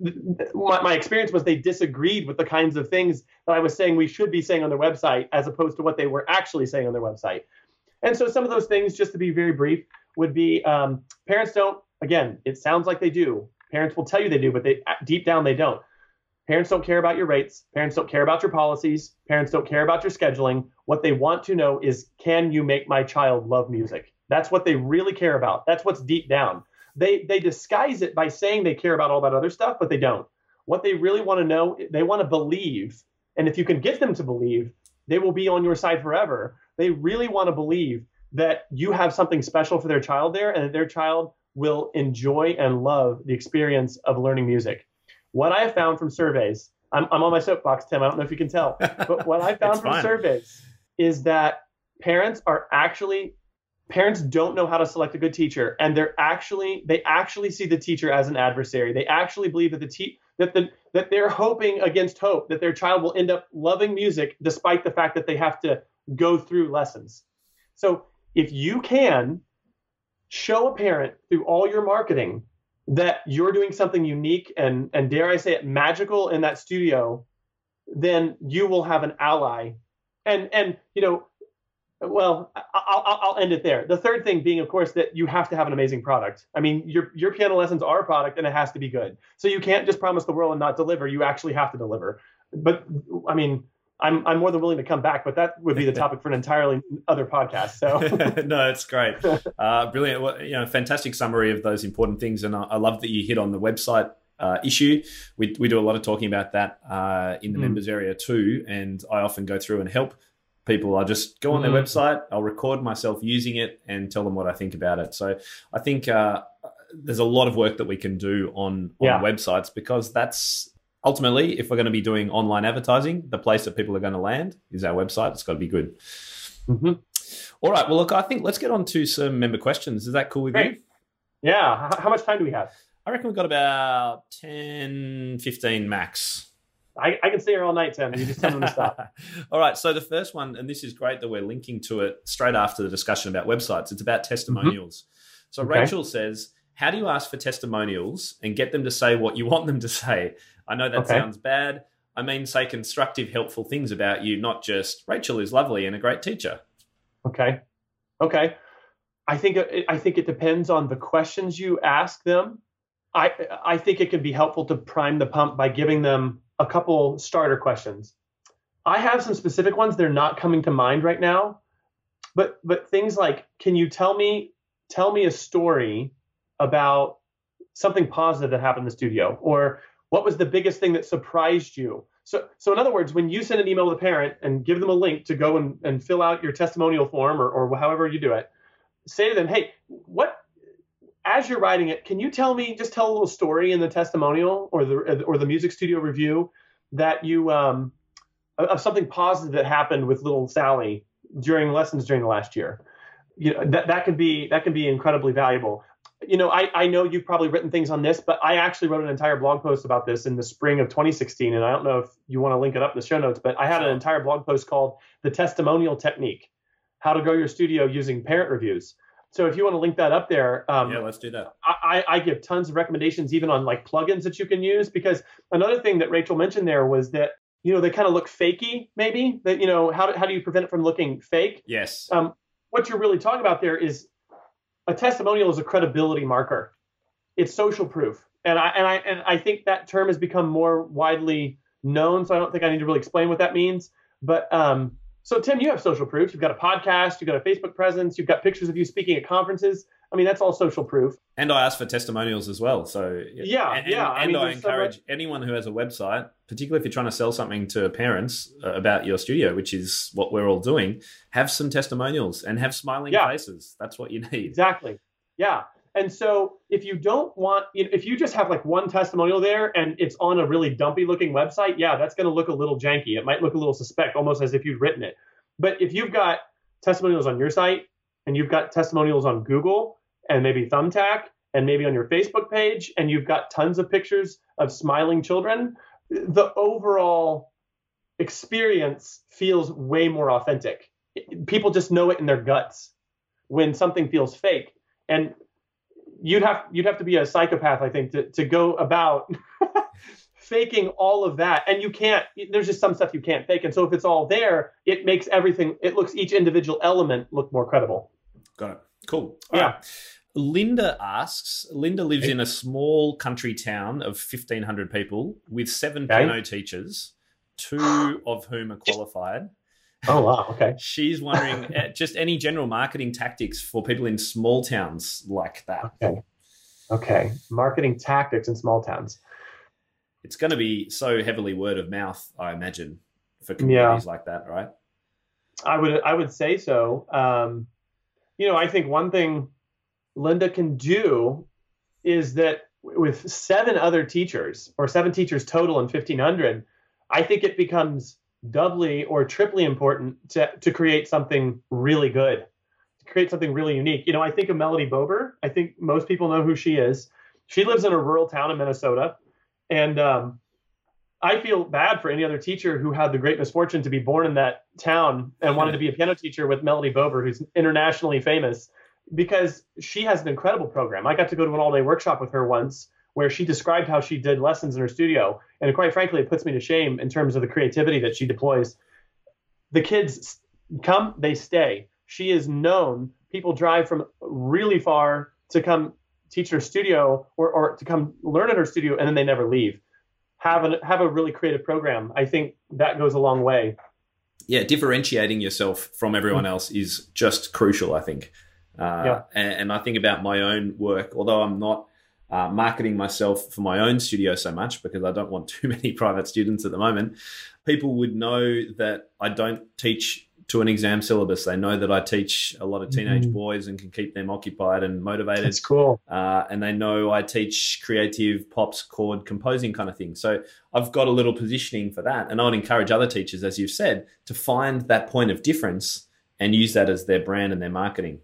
my, my experience was they disagreed with the kinds of things that I was saying we should be saying on their website as opposed to what they were actually saying on their website. And so some of those things, just to be very brief, would be um, parents don't, again, it sounds like they do. Parents will tell you they do, but they deep down they don't. Parents don't care about your rates. Parents don't care about your policies. Parents don't care about your scheduling. What they want to know is, can you make my child love music? That's what they really care about. That's what's deep down. They they disguise it by saying they care about all that other stuff, but they don't. What they really want to know, they want to believe. And if you can get them to believe, they will be on your side forever. They really want to believe that you have something special for their child there and that their child will enjoy and love the experience of learning music. What I have found from surveys, I'm, I'm on my soapbox, Tim, I don't know if you can tell, but what I found from fine. surveys is that parents are actually Parents don't know how to select a good teacher, and they're actually they actually see the teacher as an adversary. They actually believe that the te- that the that they're hoping against hope that their child will end up loving music despite the fact that they have to go through lessons. So if you can show a parent through all your marketing that you're doing something unique and and dare I say it, magical in that studio, then you will have an ally. And and you know. Well, I'll, I'll end it there. The third thing being, of course, that you have to have an amazing product. I mean, your your piano lessons are a product, and it has to be good. So you can't just promise the world and not deliver. You actually have to deliver. But I mean, I'm I'm more than willing to come back, but that would be the topic for an entirely other podcast. So no, it's great, uh, brilliant. Well, you know, fantastic summary of those important things, and I, I love that you hit on the website uh, issue. We we do a lot of talking about that uh, in the mm. members area too, and I often go through and help people. I'll just go on their mm. website, I'll record myself using it and tell them what I think about it. So I think uh, there's a lot of work that we can do on, on yeah. websites, because that's ultimately, if we're going to be doing online advertising, the place that people are going to land is our website. It's got to be good. Mm-hmm. All right. Well, look, I think let's get on to some member questions. Is that cool with Great. you? Yeah. How much time do we have? I reckon we've got about ten, fifteen max. I, I can stay here all night, Tim. You just tell them to stop. All right. So the first one, and this is great that we're linking to it straight after the discussion about websites. It's about testimonials. Mm-hmm. So okay. Rachel says, how do you ask for testimonials and get them to say what you want them to say? I know that okay. sounds bad. I mean, say constructive, helpful things about you, not just Rachel is lovely and a great teacher. Okay. Okay. I think it, I think it depends on the questions you ask them. I I think it can be helpful to prime the pump by giving them a couple starter questions. I have some specific ones. They're not coming to mind right now, but but things like, can you tell me tell me a story about something positive that happened in the studio, or what was the biggest thing that surprised you? So so in other words, when you send an email to the parent and give them a link to go and, and fill out your testimonial form, or, or however you do it, say to them, hey, what, as you're writing it, can you tell me, just tell a little story in the testimonial or the or the music studio review that you um of something positive that happened with little Sally during lessons during the last year. You know, that, that could be, that can be incredibly valuable. You know, I, I know you've probably written things on this, but I actually wrote an entire blog post about this in the spring of twenty sixteen. And I don't know if you want to link it up in the show notes, but I had an entire blog post called The Testimonial Technique, How to Grow Your Studio Using Parent Reviews. So if you want to link that up there, um, yeah, let's do that. I, I give tons of recommendations, even on like plugins that you can use, because another thing that Rachel mentioned there was that, you know, they kind of look fakey, maybe that, you know, how do, how do you prevent it from looking fake? Yes. Um, what you're really talking about there is a testimonial is a credibility marker. It's social proof. And I, and I, and I think that term has become more widely known. So I don't think I need to really explain what that means, but, um, so Tim, you have social proof. You've got a podcast, you've got a Facebook presence, you've got pictures of you speaking at conferences. I mean, that's all social proof. And I ask for testimonials as well. So yeah, and, yeah. And, I, mean, and I encourage so much... anyone who has a website, particularly if you're trying to sell something to parents uh, about your studio, which is what we're all doing, have some testimonials and have smiling yeah. faces. That's what you need. Exactly. Yeah. And so if you don't want, you know, if you just have like one testimonial there and it's on a really dumpy looking website, yeah, that's going to look a little janky. It might look a little suspect, almost as if you'd written it. But if you've got testimonials on your site and you've got testimonials on Google and maybe Thumbtack and maybe on your Facebook page, and you've got tons of pictures of smiling children, the overall experience feels way more authentic. People just know it in their guts when something feels fake. And you'd have you'd have to be a psychopath, I think, to, to go about faking all of that. And you can't, there's just some stuff you can't fake. And so if it's all there, it makes everything, it looks each individual element look more credible. Got it. Cool. All yeah. right. Linda asks, Linda lives in a small country town of fifteen hundred people with seven okay. piano teachers, two of whom are qualified. Oh, wow. Okay. She's wondering just any general marketing tactics for people in small towns like that. Okay. Okay. Marketing tactics in small towns. It's going to be so heavily word of mouth, I imagine, for communities yeah. like that, right? I would, I would say so. Um, you know, I think one thing Linda can do is that with seven other teachers or seven teachers total in fifteen hundred, I think it becomes doubly or triply important to, to create something really good, to create something really unique. You know, I think of Melody Bober. I think most people know who she is. She lives in a rural town in Minnesota. And um, I feel bad for any other teacher who had the great misfortune to be born in that town and wanted to be a piano teacher with Melody Bober, who's internationally famous, because she has an incredible program. I got to go to an all-day workshop with her once where she described how she did lessons in her studio. And quite frankly, it puts me to shame in terms of the creativity that she deploys. The kids come, they stay. She is known. People drive from really far to come teach her studio or, or to come learn at her studio, and then they never leave. Have, an, have a really creative program. I think that goes a long way. Yeah, differentiating yourself from everyone mm-hmm. else is just crucial, I think. Uh, yeah. and, and I think about my own work, although I'm not Uh, marketing myself for my own studio so much because I don't want too many private students at the moment. People would know that I don't teach to an exam syllabus. They know that I teach a lot of teenage mm-hmm. boys and can keep them occupied and motivated. That's cool. Uh, and they know I teach creative pops, chord composing kind of thing. So I've got a little positioning for that. And I would encourage other teachers, as you've said, to find that point of difference and use that as their brand and their marketing.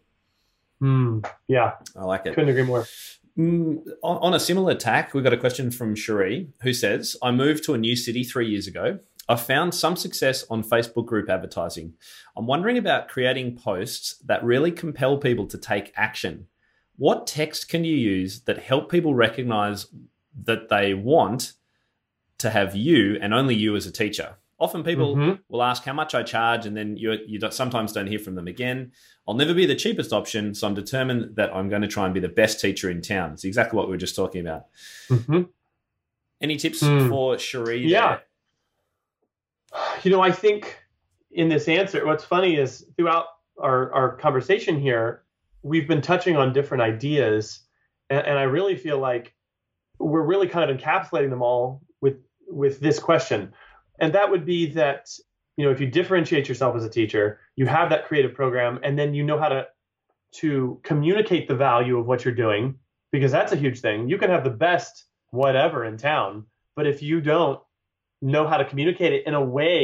Mm, yeah. I like it. Couldn't agree more. Mm, on, on a similar tack, we've got a question from Cherie who says, I moved to a new city three years ago. I found some success on Facebook group advertising. I'm wondering about creating posts that really compel people to take action. What text can you use that help people recognize that they want to have you and only you as a teacher? Often people mm-hmm. will ask how much I charge, and then you you sometimes don't hear from them again. I'll never be the cheapest option, so I'm determined that I'm going to try and be the best teacher in town. It's exactly what we were just talking about. Mm-hmm. Any tips mm. for Cherie? Yeah. There? You know, I think in this answer, what's funny is throughout our, our conversation here, we've been touching on different ideas, and, and I really feel like we're really kind of encapsulating them all with with this question. And that would be that, you know, if you differentiate yourself as a teacher, you have that creative program, and then you know how to to communicate the value of what you're doing, because that's a huge thing. You can have the best whatever in town, but if you don't know how to communicate it in a way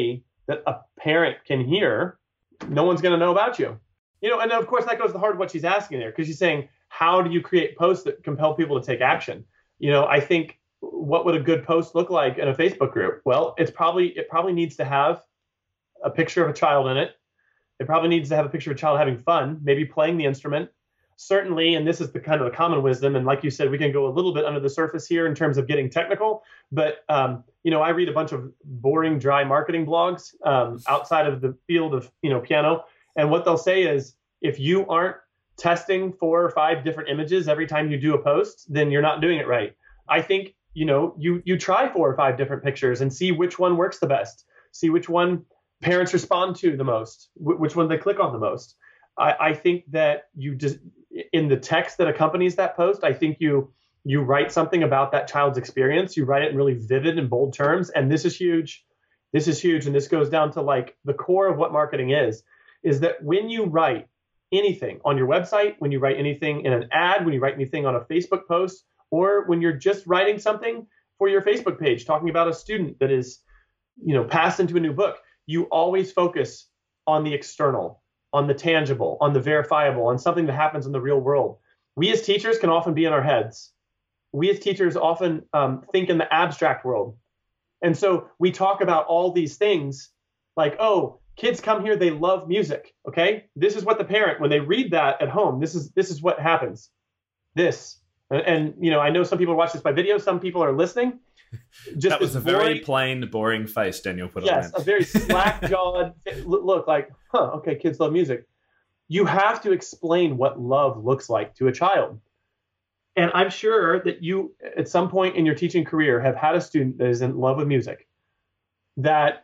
that a parent can hear, no one's going to know about you. You know, and of course that goes to the heart of what she's asking there, because she's saying, how do you create posts that compel people to take action? You know, I think, what would a good post look like in a Facebook group? Well, it's probably it probably needs to have a picture of a child in it. It probably needs to have a picture of a child having fun, maybe playing the instrument. Certainly, and this is the kind of the common wisdom, and like you said, we can go a little bit under the surface here in terms of getting technical, but um, you know, I read a bunch of boring, dry marketing blogs um, outside of the field of, you know, piano, and what they'll say is, if you aren't testing four or five different images every time you do a post, then you're not doing it right. I think, you know, you you try four or five different pictures and see which one works the best, see which one parents respond to the most, w- which one they click on the most. I, I think that you just, in the text that accompanies that post, I think you you write something about that child's experience. You write it in really vivid and bold terms. And this is huge. This is huge. And this goes down to like the core of what marketing is, is that when you write anything on your website, when you write anything in an ad, when you write anything on a Facebook post, or when you're just writing something for your Facebook page, talking about a student that is, you know, passed into a new book, you always focus on the external, on the tangible, on the verifiable, on something that happens in the real world. We as teachers can often be in our heads. We as teachers often um, think in the abstract world. And so we talk about all these things like, oh, kids come here, they love music. Okay. This is what the parent, when they read that at home, this is, this is what happens. This, and, and you know, I know some people watch this by video. Some people are listening. Just that was a boring, very plain, boring face Daniel put yes, on. Yes, a very slack-jawed look like, huh, okay, kids love music. You have to explain what love looks like to a child. And I'm sure that you, at some point in your teaching career, have had a student that is in love with music, that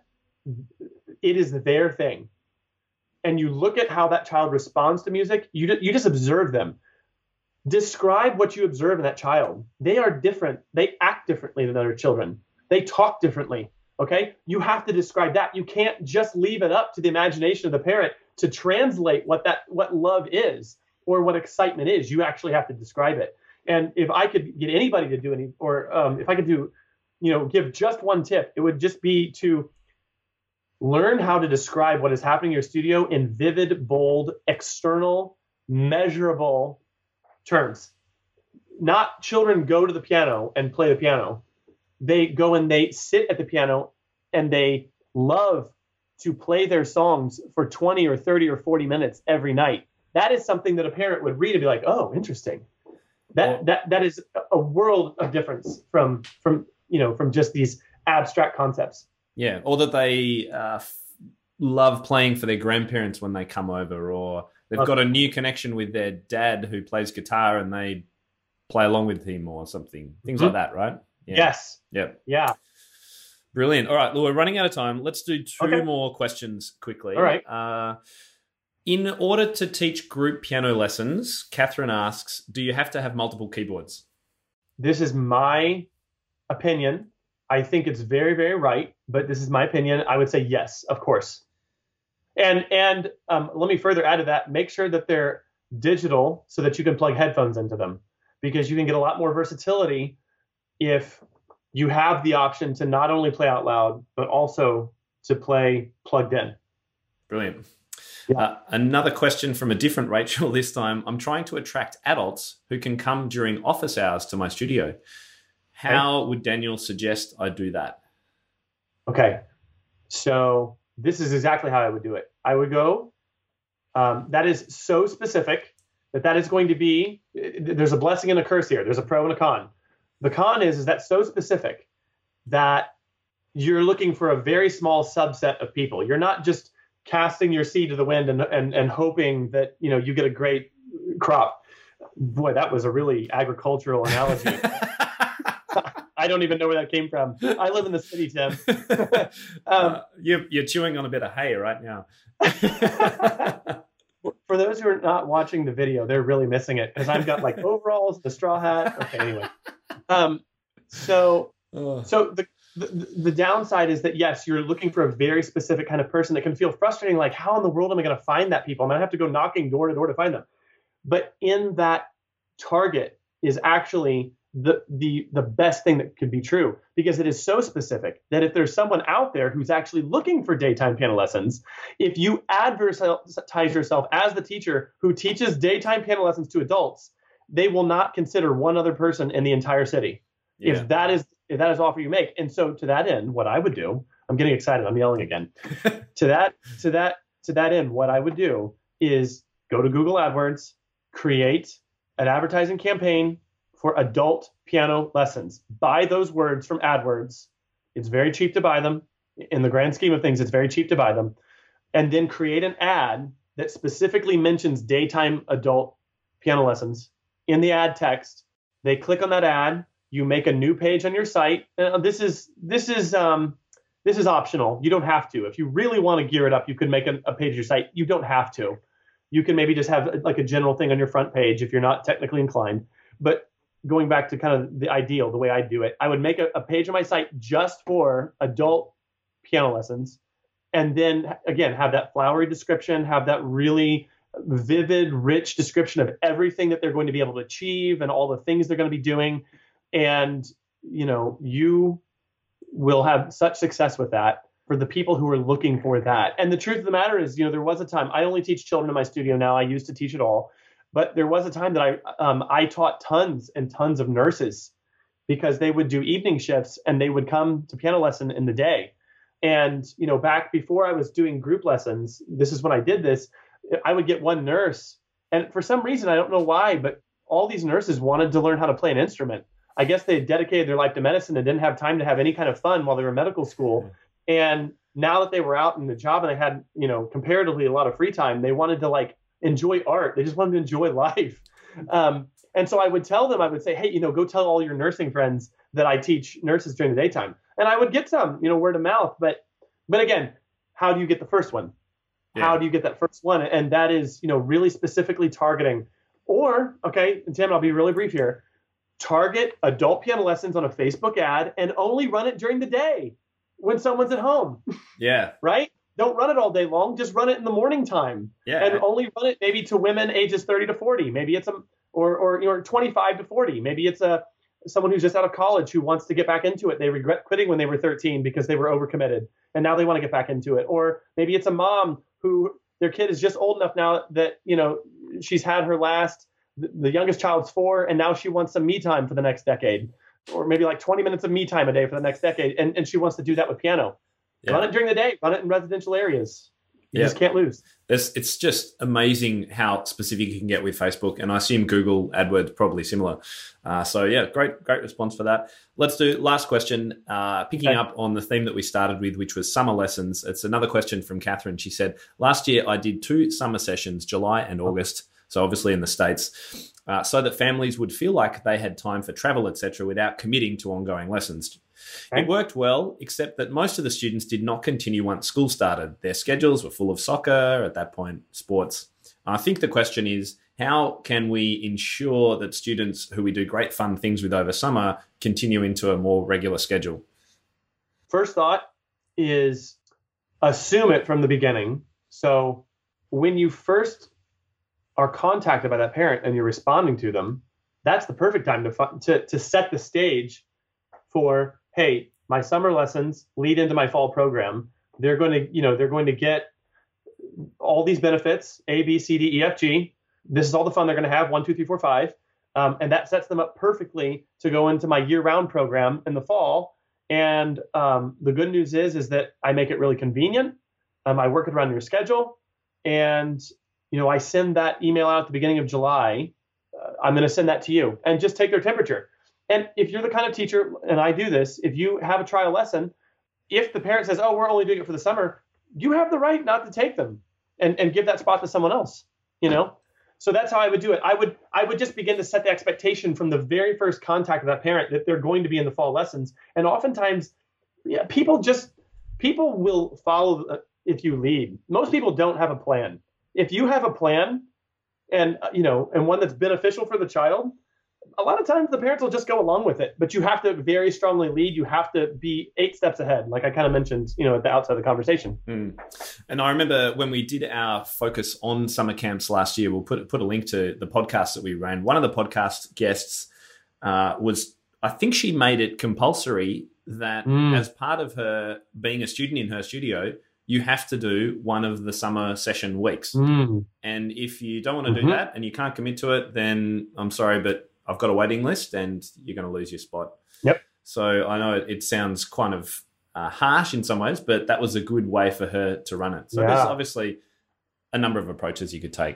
it is their thing. And you look at how that child responds to music, you, you just observe them. Describe what you observe in that child. They are different. They act differently than other children. They talk differently. Okay? You have to describe that. You can't just leave it up to the imagination of the parent to translate what that what love is or what excitement is. You actually have to describe it. And if I could get anybody to do any, or um, if I could do, you know, give just one tip, it would just be to learn how to describe what is happening in your studio in vivid, bold, external, measurable terms. Not children go to the piano and play the piano. They go and they sit at the piano and they love to play their songs for twenty or thirty or forty minutes every night. That is something that a parent would read and be like, oh, interesting. That well, that that is a world of difference from from you know from just these abstract concepts. Yeah, or that they uh, f- love playing for their grandparents when they come over, or they've okay. got a new connection with their dad who plays guitar and they play along with him or something. Things mm-hmm. like that, right? Yeah. Yes. Yep. Yeah. Brilliant. All right, well, we're running out of time. Let's do two okay. more questions quickly. All right. Uh, in order to teach group piano lessons, Catherine asks, do you have to have multiple keyboards? This is my opinion. I think it's very, very right, but this is my opinion. I would say yes, of course. And and um, let me further add to that. Make sure that they're digital so that you can plug headphones into them, because you can get a lot more versatility if you have the option to not only play out loud, but also to play plugged in. Brilliant. Yeah. Uh, another question from a different Rachel this time. I'm trying to attract adults who can come during office hours to my studio. How okay. would Daniel suggest I do that? Okay. So this is exactly how I would do it. I would go, um, that is so specific that that is going to be, there's a blessing and a curse here. There's a pro and a con. The con is, is that so specific that you're looking for a very small subset of people. You're not just casting your seed to the wind and, and, and hoping that, you know, you get a great crop. Boy, that was a really agricultural analogy. I don't even know where that came from. I live in the city, Tim. um, uh, you're, you're chewing on a bit of hay right now. For those who are not watching the video, they're really missing it because I've got like overalls, the straw hat. Okay, anyway. Um, so, oh. so the, the the downside is that yes, you're looking for a very specific kind of person that can feel frustrating. Like, how in the world am I going to find that people? I'm going to have to go knocking door to door to find them. But in that target is actually the the the best thing that could be true, because it is so specific that if there's someone out there who's actually looking for daytime piano lessons, if you advertise yourself as the teacher who teaches daytime piano lessons to adults, they will not consider one other person in the entire city. Yeah. If that is if that is the offer you make. And so to that end, what I would do, I'm getting excited, I'm yelling again. to that to that to that end, what I would do is go to Google AdWords, create an advertising campaign for adult piano lessons. Buy those words from AdWords. It's very cheap to buy them. In the grand scheme of things, it's very cheap to buy them. And then create an ad that specifically mentions daytime adult piano lessons in the ad text. They click on that ad. You make a new page on your site. Uh, this is this is um, this is optional. You don't have to. If you really want to gear it up, you could make a, a page of your site. You don't have to. You can maybe just have like a general thing on your front page if you're not technically inclined. But going back to kind of the ideal, the way I do it, I would make a, a page on my site just for adult piano lessons. And then, again, have that flowery description, have that really vivid, rich description of everything that they're going to be able to achieve and all the things they're going to be doing. And, you know, you will have such success with that for the people who are looking for that. And the truth of the matter is, you know, there was a time, I only teach children in my studio now. I used to teach it all. But there was a time that I um, I taught tons and tons of nurses, because they would do evening shifts and they would come to piano lesson in the day. And, you know, back before I was doing group lessons, this is when I did this, I would get one nurse. And for some reason, I don't know why, but all these nurses wanted to learn how to play an instrument. I guess they had dedicated their life to medicine and didn't have time to have any kind of fun while they were in medical school. And now that they were out in the job and they had, you know, comparatively a lot of free time, they wanted to like enjoy art. They just wanted to enjoy life. Um, and so I would tell them, I would say, hey, you know, go tell all your nursing friends that I teach nurses during the daytime. And I would get some, you know, word of mouth. But, but again, how do you get the first one? Yeah. How do you get that first one? And that is, you know, really specifically targeting. Or, okay, and Tim, I'll be really brief here. Target adult piano lessons on a Facebook ad and only run it during the day when someone's at home. Yeah. Right? Don't run it all day long. Just run it in the morning time. Yeah. And only run it maybe to women ages thirty to forty. Maybe it's a, or, or, you know, twenty-five to forty. Maybe it's a, someone who's just out of college who wants to get back into it. They regret quitting when they were thirteen because they were overcommitted and now they want to get back into it. Or maybe it's a mom who their kid is just old enough now that, you know, she's had her last, the youngest child's four, and now she wants some me time for the next decade, or maybe like twenty minutes of me time a day for the next decade. And, and she wants to do that with piano. Yeah. Run it during the day, run it in residential areas. You yeah. just can't lose. It's, it's just amazing how specific you can get with Facebook. And I assume Google AdWords probably similar. Uh, so yeah, great, great response for that. Let's do last question, uh, picking okay. up on the theme that we started with, which was summer lessons. It's another question from Catherine. She said, last year I did two summer sessions, July and August. So obviously in the States, uh, so that families would feel like they had time for travel, et cetera, without committing to ongoing lessons. Okay. It worked well, except that most of the students did not continue once school started. Their schedules were full of soccer, at that point, sports. I think the question is, how can we ensure that students who we do great fun things with over summer continue into a more regular schedule? First thought is assume it from the beginning. So when you first are contacted by that parent and you're responding to them, that's the perfect time to to, to set the stage for, hey, my summer lessons lead into my fall program. They're going to, you know, they're going to get all these benefits, A, B, C, D, E, F, G. This is all the fun they're going to have, one, two, three, four, five. Um, and that sets them up perfectly to go into my year-round program in the fall. And um, the good news is, is that I make it really convenient. Um, I work it around your schedule. And, you know, I send that email out at the beginning of July. Uh, I'm going to send that to you and just take their temperature. And if you're the kind of teacher, and I do this, if you have a trial lesson, if the parent says, oh, we're only doing it for the summer, you have the right not to take them and, and give that spot to someone else, you know? So that's how I would do it. I would I would just begin to set the expectation from the very first contact with that parent that they're going to be in the fall lessons. And oftentimes, yeah, people just, people will follow uh, if you lead. Most people don't have a plan. If you have a plan and, uh, you know, and one that's beneficial for the child, a lot of times the parents will just go along with it, but you have to very strongly lead. You have to be eight steps ahead, like I kind of mentioned, you know, at the outset of the conversation. Mm. And I remember when we did our focus on summer camps last year, we'll put put a link to the podcast that we ran. One of the podcast guests uh, was, I think she made it compulsory that mm. as part of her being a student in her studio, you have to do one of the summer session weeks. Mm. And if you don't want to mm-hmm. do that and you can't commit to it, then I'm sorry, but I've got a waiting list and you're going to lose your spot. Yep. So I know it, it sounds kind of uh, harsh in some ways, but that was a good way for her to run it. So yeah. there's obviously a number of approaches you could take.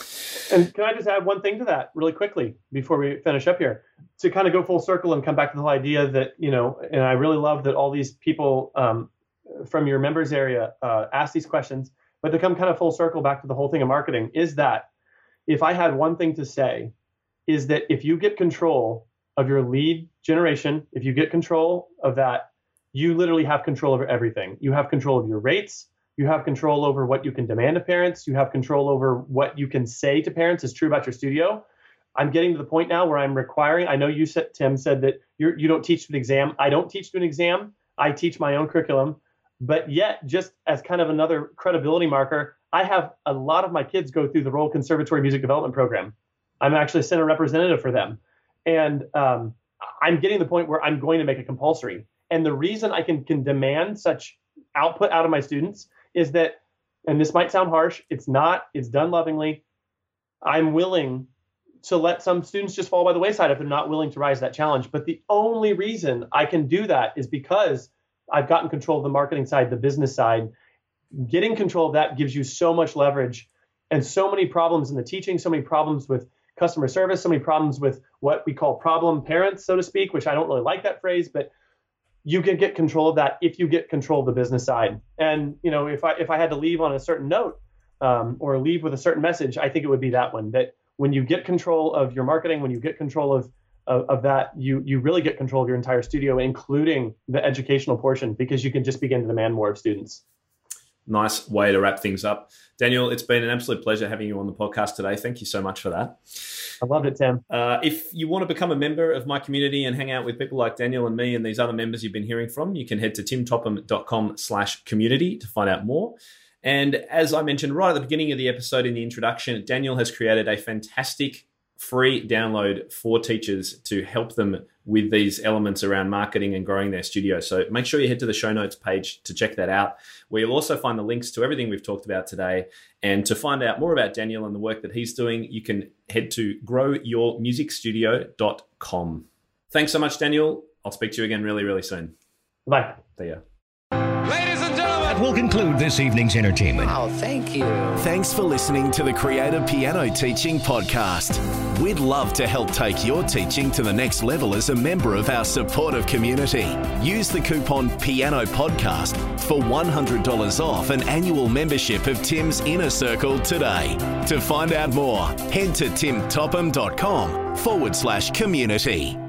And can I just add one thing to that really quickly before we finish up here, to kind of go full circle and come back to the whole idea that, you know, and I really love that all these people um, from your members area uh, ask these questions, but to come kind of full circle back to the whole thing of marketing is that if I had one thing to say is that if you get control of your lead generation, if you get control of that, you literally have control over everything. You have control of your rates. You have control over what you can demand of parents. You have control over what you can say to parents is true about your studio. I'm getting to the point now where I'm requiring, I know you said, Tim said that you're, you don't teach to an exam. I don't teach to an exam. I teach my own curriculum. But yet, just as kind of another credibility marker, I have a lot of my kids go through the Royal Conservatory Music Development Program. I'm actually a center representative for them. And um, I'm getting to the point where I'm going to make it compulsory. And the reason I can, can demand such output out of my students is that, and this might sound harsh, it's not, it's done lovingly. I'm willing to let some students just fall by the wayside if they're not willing to rise to that challenge. But the only reason I can do that is because I've gotten control of the marketing side, the business side. Getting control of that gives you so much leverage and so many problems in the teaching, so many problems with customer service, so many problems with what we call problem parents, so to speak, which I don't really like that phrase, but you can get control of that if you get control of the business side. And, you know, if I if I had to leave on a certain note um, or leave with a certain message, I think it would be that one, that when you get control of your marketing, when you get control of of, of that, you you really get control of your entire studio, including the educational portion, because you can just begin to demand more of students. Nice way to wrap things up. Daniel, it's been an absolute pleasure having you on the podcast today. Thank you so much for that. I loved it, Tim. Uh, if you want to become a member of my community and hang out with people like Daniel and me and these other members you've been hearing from, you can head to timtopham.com slash community to find out more. And as I mentioned right at the beginning of the episode in the introduction, Daniel has created a fantastic free download for teachers to help them with these elements around marketing and growing their studio. So make sure you head to the show notes page to check that out, where you'll also find the links to everything we've talked about today. And to find out more about Daniel and the work that he's doing, you can head to grow your music studio dot com. Thanks so much, Daniel. I'll speak to you again really, really soon. Bye. See ya. Ladies and gentlemen, that will conclude this evening's entertainment. Oh, thank you. Thanks for listening to the Creative Piano Teaching Podcast. We'd love to help take your teaching to the next level as a member of our supportive community. Use the coupon Piano Podcast for one hundred dollars off an annual membership of Tim's Inner Circle today. To find out more, head to timtopham.com forward slash community.